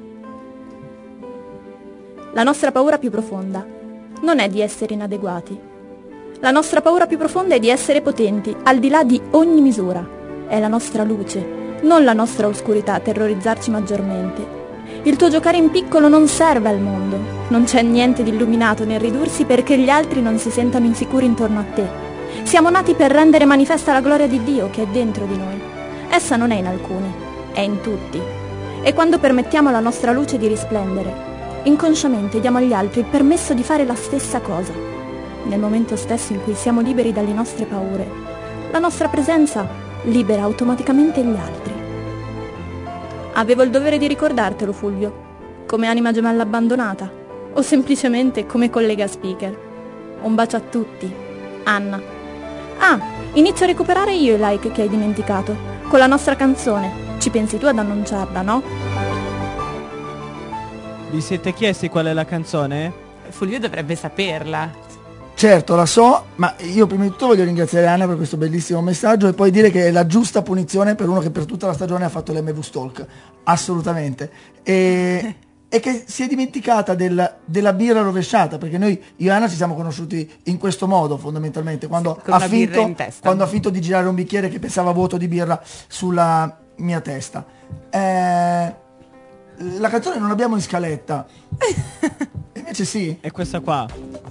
La nostra paura più profonda non è di essere inadeguati. La nostra paura più profonda è di essere potenti, al di là di ogni misura. È la nostra luce, non la nostra oscurità a terrorizzarci maggiormente. Il tuo giocare in piccolo non serve al mondo. Non c'è niente di illuminato nel ridursi perché gli altri non si sentano insicuri intorno a te. Siamo nati per rendere manifesta la gloria di Dio che è dentro di noi. Essa non è in alcuni, è in tutti. E quando permettiamo alla nostra luce di risplendere, inconsciamente diamo agli altri il permesso di fare la stessa cosa. Nel momento stesso in cui siamo liberi dalle nostre paure, la nostra presenza libera automaticamente gli altri. Avevo il dovere di ricordartelo, Fulvio, come anima gemella abbandonata, o semplicemente come collega speaker. Un bacio a tutti. Anna. Ah, inizio a recuperare io i like che hai dimenticato, con la nostra canzone. Ci pensi tu ad annunciarla, no? Vi siete chiesti qual è la canzone? Fulvio dovrebbe saperla. Certo, la so, ma io prima di tutto voglio ringraziare Anna per questo bellissimo messaggio e poi dire che è la giusta punizione per uno che per tutta la stagione ha fatto l'MV Stalk. Assolutamente. E e che si è dimenticata della birra rovesciata, perché noi io e Anna ci siamo conosciuti in questo modo fondamentalmente, quando con una birra in testa. quando ha finto di girare un bicchiere che pensava vuoto di birra sulla mia testa. La canzone non l'abbiamo in scaletta, invece sì. E questa qua.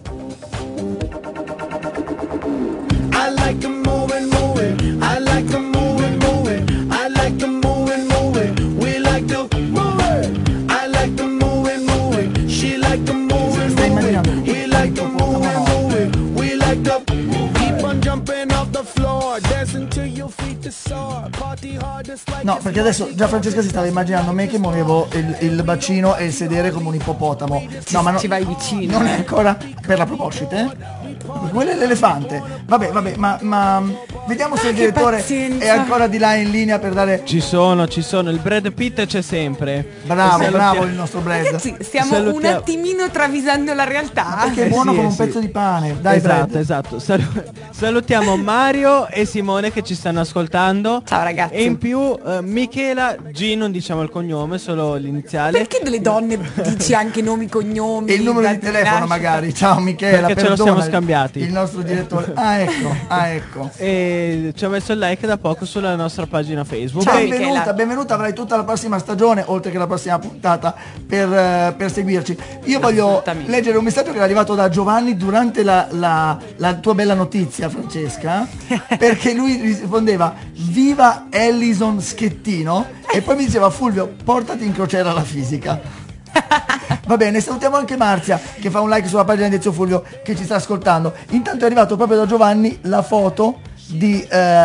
I like to move it, move it. I like to move it, move it. I like to move it, move it. We like to move it. I like to move it, move it. She like to move it, move it. He like to move it, move it. We like to keep on jumping off the floor, dancing till your feet are sore. Party hard just like No, perché adesso già Francesca si stava immaginando me che muovevo il bacino e il sedere come un ippopotamo. No, ma ci vai vicino. non è ancora per la proposcite, quello è l'elefante. Vabbè, ma vediamo se il direttore pazienza. è ancora di là in linea per dare. Ci sono, il Brad Pitt c'è sempre. Bravo il nostro Brad. Ragazzi, stiamo un attimino travisando la realtà. Perché è buono come un pezzo di pane. Dai, Brad. Esatto. Salutiamo Mario e Simone che ci stanno ascoltando. Ciao ragazzi. E in più Michela G, non diciamo il cognome, solo l'iniziale. Perché delle donne dici anche nomi, cognomi? E il numero di date telefono nascita? magari. Ciao Michela, Perché ce lo siamo scambiati. Il nostro direttore. Ah ecco. E ci ha messo il like da poco sulla nostra pagina Facebook. Ciao, Michela. benvenuta, avrai tutta la prossima stagione, oltre che la prossima puntata, per seguirci. Io voglio leggere un messaggio che è arrivato da Giovanni durante la tua bella notizia, Francesca, perché lui rispondeva viva Ellison Schettino e poi mi diceva Fulvio portati in crociera alla fisica. Va bene, salutiamo anche Marzia che fa un like sulla pagina di Ezio Fulvio che ci sta ascoltando. Intanto è arrivato proprio da Giovanni la foto di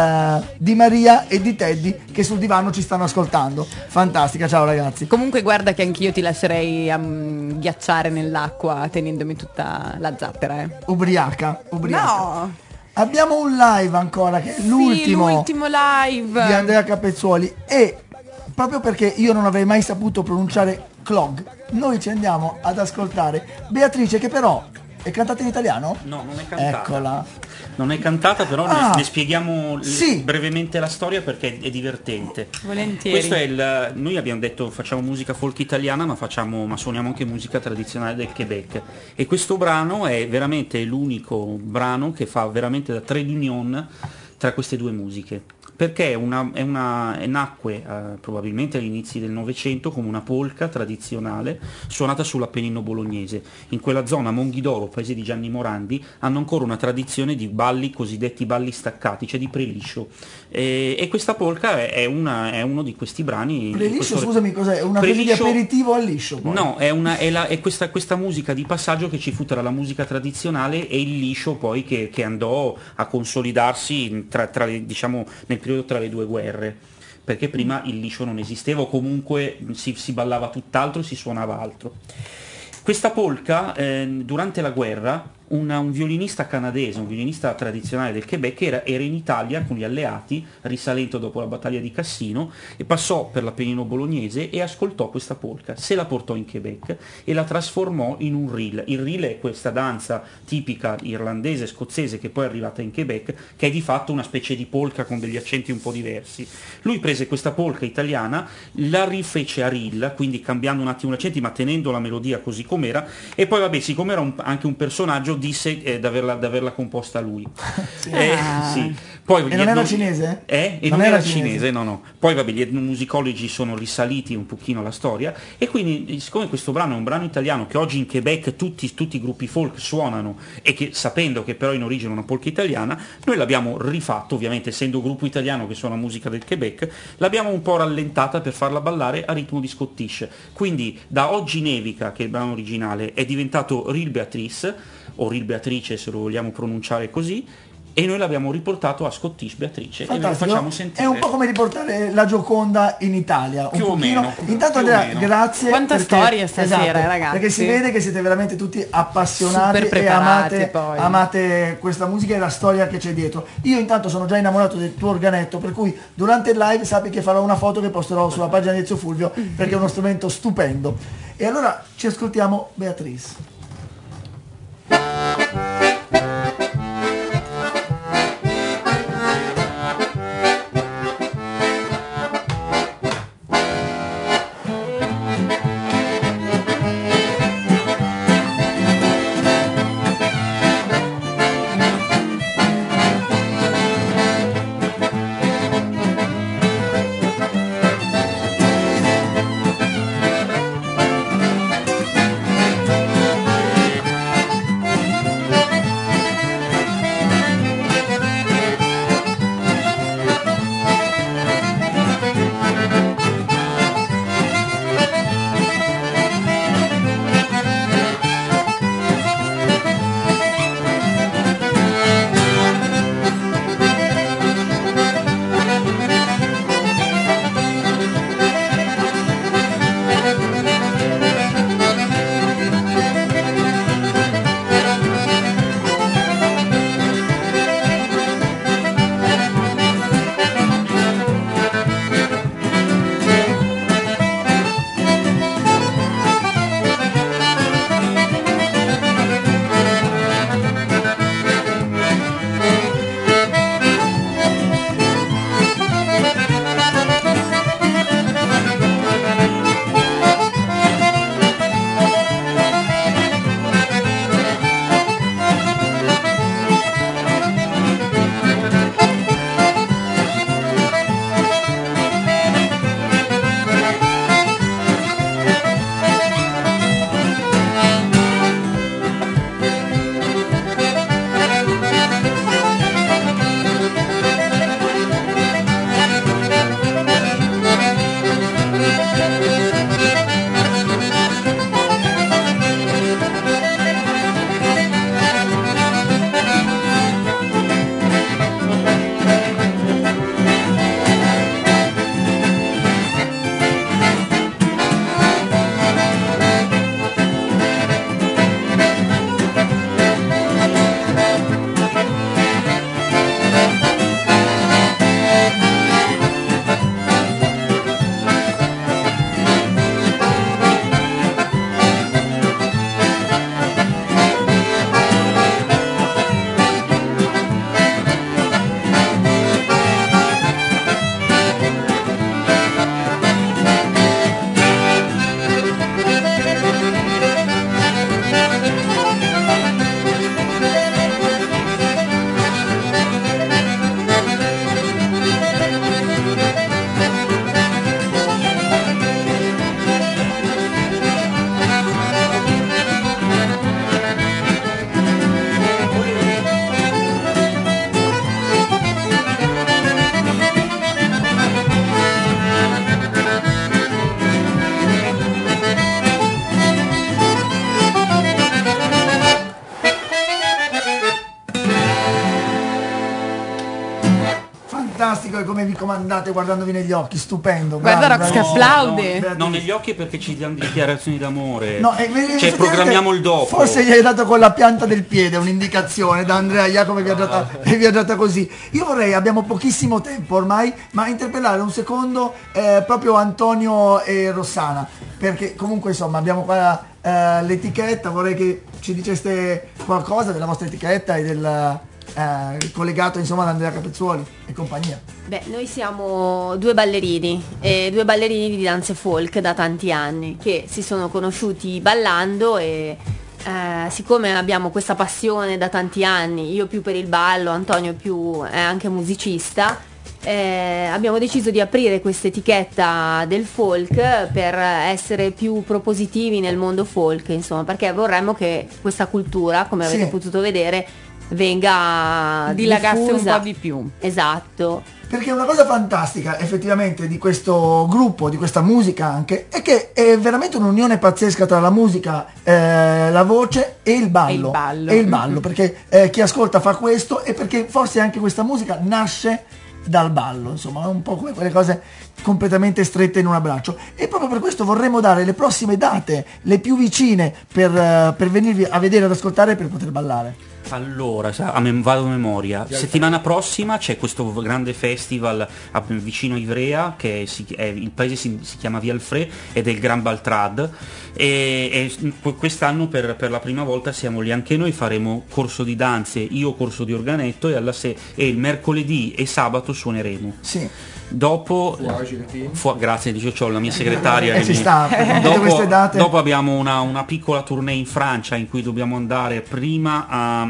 Maria e di Teddy che sul divano ci stanno ascoltando. Fantastica, ciao ragazzi. Comunque guarda che anch'io ti lascerei ghiacciare nell'acqua tenendomi tutta la zattera. Ubriaca. No. Abbiamo un live ancora che è l'ultimo live di Andrea Capezzuoli e proprio perché io non avrei mai saputo pronunciare Clog, noi ci andiamo ad ascoltare Beatrice che però è cantata in italiano? No, non è cantata. Eccola. Non è cantata, però ne spieghiamo brevemente la storia perché è divertente. Volentieri. Questo è noi abbiamo detto facciamo musica folk italiana ma suoniamo anche musica tradizionale del Quebec e questo brano è veramente l'unico brano che fa veramente da trade union tra queste due musiche. Perché nacque probabilmente agli inizi del Novecento come una polka tradizionale suonata sull'Appennino bolognese. In quella zona Monghidoro, paese di Gianni Morandi, hanno ancora una tradizione di balli cosiddetti balli staccati, cioè di preliscio. E questa polka è uno di questi brani. Preliscio, scusami, cos'è? Una specie di aperitivo al liscio? Poi. No, è questa musica di passaggio che ci fu tra la musica tradizionale e il liscio poi che andò a consolidarsi diciamo nel periodo tra le due guerre, perché prima il liscio non esisteva o comunque si ballava tutt'altro e si suonava altro. Questa polka durante la guerra un violinista canadese, un violinista tradizionale del Quebec era in Italia con gli alleati risalendo dopo la battaglia di Cassino e passò per l'Appennino bolognese e ascoltò questa polka, se la portò in Quebec e la trasformò in un reel. Il reel è questa danza tipica irlandese, scozzese che poi è arrivata in Quebec, che è di fatto una specie di polka con degli accenti un po' diversi. Lui prese questa polka italiana, la rifece a reel, quindi cambiando un attimo gli accenti ma tenendo la melodia così com'era, e poi vabbè, siccome era anche un personaggio disse d'averla composta lui. Sì. Poi e non era cinese? E non era cinese, no. Poi vabbè, gli etnomusicologi sono risaliti un pochino alla storia e quindi siccome questo brano è un brano italiano che oggi in Quebec tutti i gruppi folk suonano e che sapendo che però in origine è una polka italiana, noi l'abbiamo rifatto, ovviamente essendo gruppo italiano che suona musica del Quebec, l'abbiamo un po' rallentata per farla ballare a ritmo di Scottish. Quindi da Oggi Nevica, che è il brano originale, è diventato Reel Beatrice o Reel Beatrice se lo vogliamo pronunciare così, e noi l'abbiamo riportato a Scottish Beatrice. Fantastico. E ve lo facciamo sentire. È un po' come riportare la Gioconda in Italia, più un o pochino. meno. Intanto Più Andrea, grazie. Quanta storia stasera, ragazzi. Perché si vede che siete veramente tutti appassionati super e preparati, amate questa musica e la storia che c'è dietro. Io intanto sono già innamorato del tuo organetto, per cui durante il live sappi che farò una foto che posterò sulla pagina di Ezio Fulvio perché è uno strumento stupendo. E allora ci ascoltiamo Beatrice. come vi comandate guardandovi negli occhi, stupendo. Guarda bravi, Rox che bravi. applaude. No, negli occhi è perché ci diamo dichiarazioni d'amore. No, cioè effettivamente, programmiamo il dopo. Forse gli hai dato con la pianta del piede un'indicazione da Andrea Jacopo è viaggiata così. Io vorrei, abbiamo pochissimo tempo ormai, ma interpellare un secondo proprio Antonio e Rossana, perché comunque insomma abbiamo qua l'etichetta, vorrei che ci diceste qualcosa della vostra etichetta e del collegato insomma ad Andrea Capezzoli e compagnia. Beh, noi siamo due ballerini di danze folk da tanti anni che si sono conosciuti ballando e siccome abbiamo questa passione da tanti anni, io più per il ballo, Antonio più è anche musicista, abbiamo deciso di aprire questa etichetta del folk per essere più propositivi nel mondo folk, insomma, perché vorremmo che questa cultura, come avete potuto vedere, venga dilagasse diffusa un po' di più. Esatto. Perché una cosa fantastica effettivamente di questo gruppo, di questa musica anche, è che è veramente un'unione pazzesca tra la musica, la voce e il ballo. Perché chi ascolta fa questo e perché forse anche questa musica nasce dal ballo, insomma, un po' come quelle cose completamente strette in un abbraccio. E proprio per questo vorremmo dare le prossime date, le più vicine, per venirvi a vedere, ad ascoltare e per poter ballare. Allora, vado a memoria. Settimana prossima c'è questo grande festival vicino a Ivrea, che il paese si chiama Vialfré ed è il Gran Baltrad. E quest'anno per la prima volta siamo lì anche noi, faremo corso di danze, io corso di organetto e il mercoledì e sabato suoneremo. Sì. Dopo grazie, c'ho la mia segretaria ci sta, queste date. Dopo abbiamo una piccola tournée in Francia in cui dobbiamo andare prima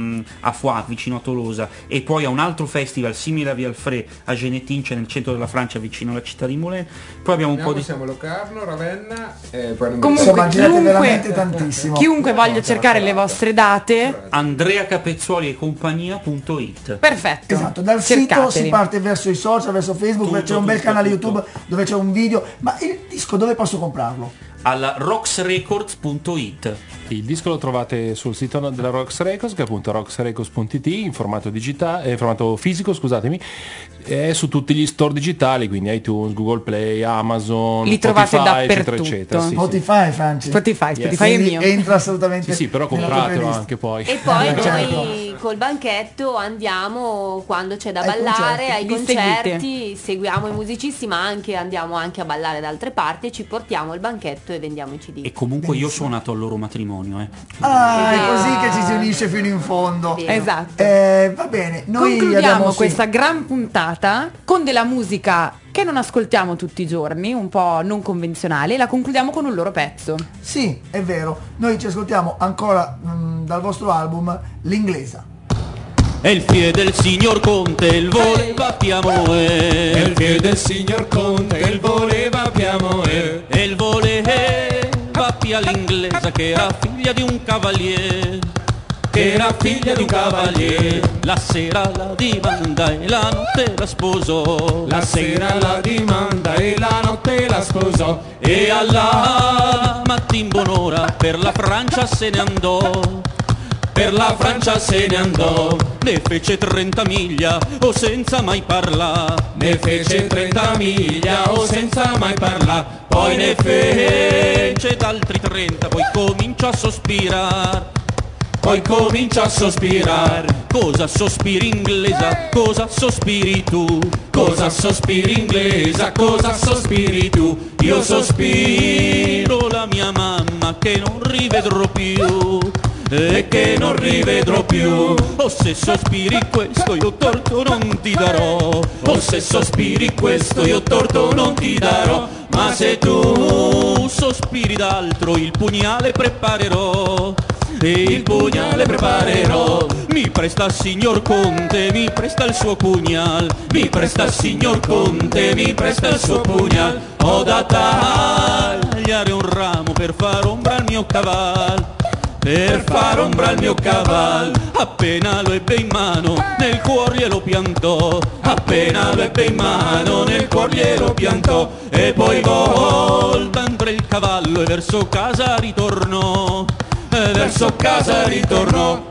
a Foix vicino a Tolosa e poi a un altro festival simile a Vialfré a Genetince nel centro della Francia vicino alla città di Moulins. Poi abbiamo un po' di siamo Locarno, Ravenna e poi non comunque veramente tantissimo. Chiunque voglia cercare le vostre date, Andrea Capezzoli e compagnia.it. Perfetto. Esatto, dal sito si parte verso i social, verso Facebook, c'è un bel canale YouTube dove c'è un video. Ma il disco dove posso comprarlo? Alla roxrecords.it. Il disco lo trovate sul sito della Rox Records, che è appunto roxrecords.it, in formato digitale, formato fisico, scusatemi, è su tutti gli store digitali, quindi iTunes, Google Play, Amazon, li trovate Spotify, dappertutto. eccetera, eccetera. Spotify, Franci. Spotify è mio. Entra assolutamente. Sì, però compratelo anche poi. E poi noi col banchetto andiamo quando c'è da ballare, ai concerti, seguiamo i musicisti, ma andiamo anche a ballare da altre parti e ci portiamo il banchetto e vendiamo i CD. E comunque io ho suonato al loro matrimonio. È così che ci si unisce fino in fondo. Esatto. Va bene, noi concludiamo questa gran puntata con della musica che non ascoltiamo tutti i giorni, un po' non convenzionale, la concludiamo con un loro pezzo. Sì, è vero. Noi ci ascoltiamo ancora dal vostro album L'Inglesa. E il figlio del signor Conte, il voleva piamoe. E il figlio del signor Conte, il voleva piamoe. E il voleva pia l'inglesa che era figlia di un cavaliere. Che era figlia di un cavaliere. La sera la dimanda e la notte la sposò. La sera la dimanda e la notte la sposò. E alla mattina buon'ora per la Francia se ne andò. Per la Francia se ne andò. Ne fece 30 miglia o senza mai parlare. Ne fece 30 miglia o senza mai parlare. Poi ne fece d'altri 30, poi cominciò a sospirare. Poi comincia a sospirare. Cosa sospiri inglesa? Cosa sospiri tu? Cosa sospiri inglesa? Cosa sospiri tu? Io sospiro la mia mamma che non rivedrò più. E che non rivedrò più. O se sospiri questo io torto non ti darò. O se sospiri questo io torto non ti darò. Ma se tu sospiri d'altro il pugnale preparerò. E il pugnale preparerò. Mi presta il signor Conte, mi presta il suo pugnal. Mi presta il signor Conte, mi presta il suo pugnal. Ho da tagliare un ramo per far ombra al mio cavallo. Per far ombra al mio cavallo. Appena lo ebbe in mano nel cuore glielo piantò. Appena lo ebbe in mano nel cuore glielo piantò. E poi voltando il cavallo e verso casa ritornò. Verso casa ritornò.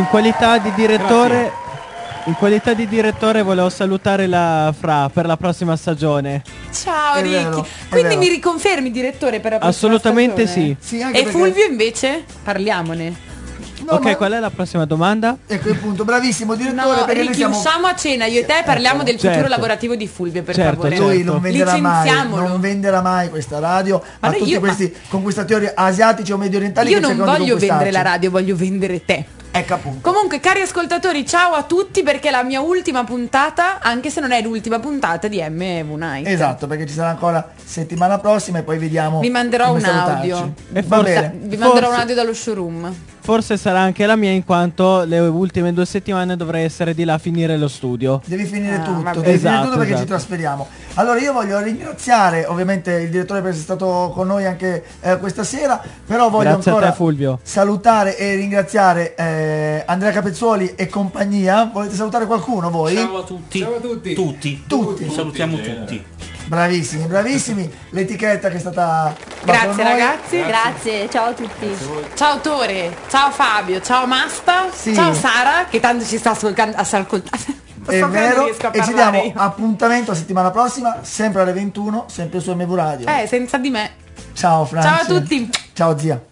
qualità di direttore volevo salutare la Fra per la prossima stagione. Ciao È Ricky. vero, è Quindi vero. mi riconfermi direttore per la prossima Assolutamente stagione? Sì, anche E perché- Fulvio invece? Parliamone. No, Ok, ma- qual è la prossima domanda? Ecco il punto, bravissimo direttore, No, perché noi Ricky, siamo... usciamo a cena, io e te parliamo del futuro Certo. lavorativo di Fulvio, per Certo, favore. certo. Lui non venderà mai, Licenziamolo. non venderà mai questa radio a Guarda, tutti io- questi conquistatori asiatici o medio orientali Io che non cercano di voglio vendere la conquistarci. radio, voglio vendere te. Ecco appunto. Comunque, cari ascoltatori, ciao a tutti perché è la mia ultima puntata, anche se non è l'ultima puntata di MV Night. Esatto, perché ci sarà ancora settimana prossima e poi vediamo. Vi manderò come un salutarci. audio. E Va bene. Vi manderò un audio dallo showroom. Forse sarà anche la mia, in quanto le ultime 2 settimane dovrei essere di là a finire lo studio. Devi finire tutto, vabbè. devi finire Esatto, tutto perché esatto. ci trasferiamo. Allora io voglio ringraziare ovviamente il direttore per essere stato con noi anche questa sera, però voglio Grazie a ancora te, Fulvio. salutare e ringraziare Andrea Capezzoli e compagnia. Volete salutare qualcuno voi? Ciao a tutti. Ciao a tutti. Tutti. Salutiamo tutti. Bravissimi, bravissimi. L'etichetta che è stata Grazie con noi. ragazzi. Grazie, ciao a tutti. Ciao Tore, ciao Fabio, ciao Masta, Sì. ciao Sara che tanto ci sta ascoltando. È vero, e ci diamo appuntamento la settimana prossima, sempre alle 21, sempre su MV Radio. Senza di me. Ciao Franci. Ciao a tutti. Ciao zia.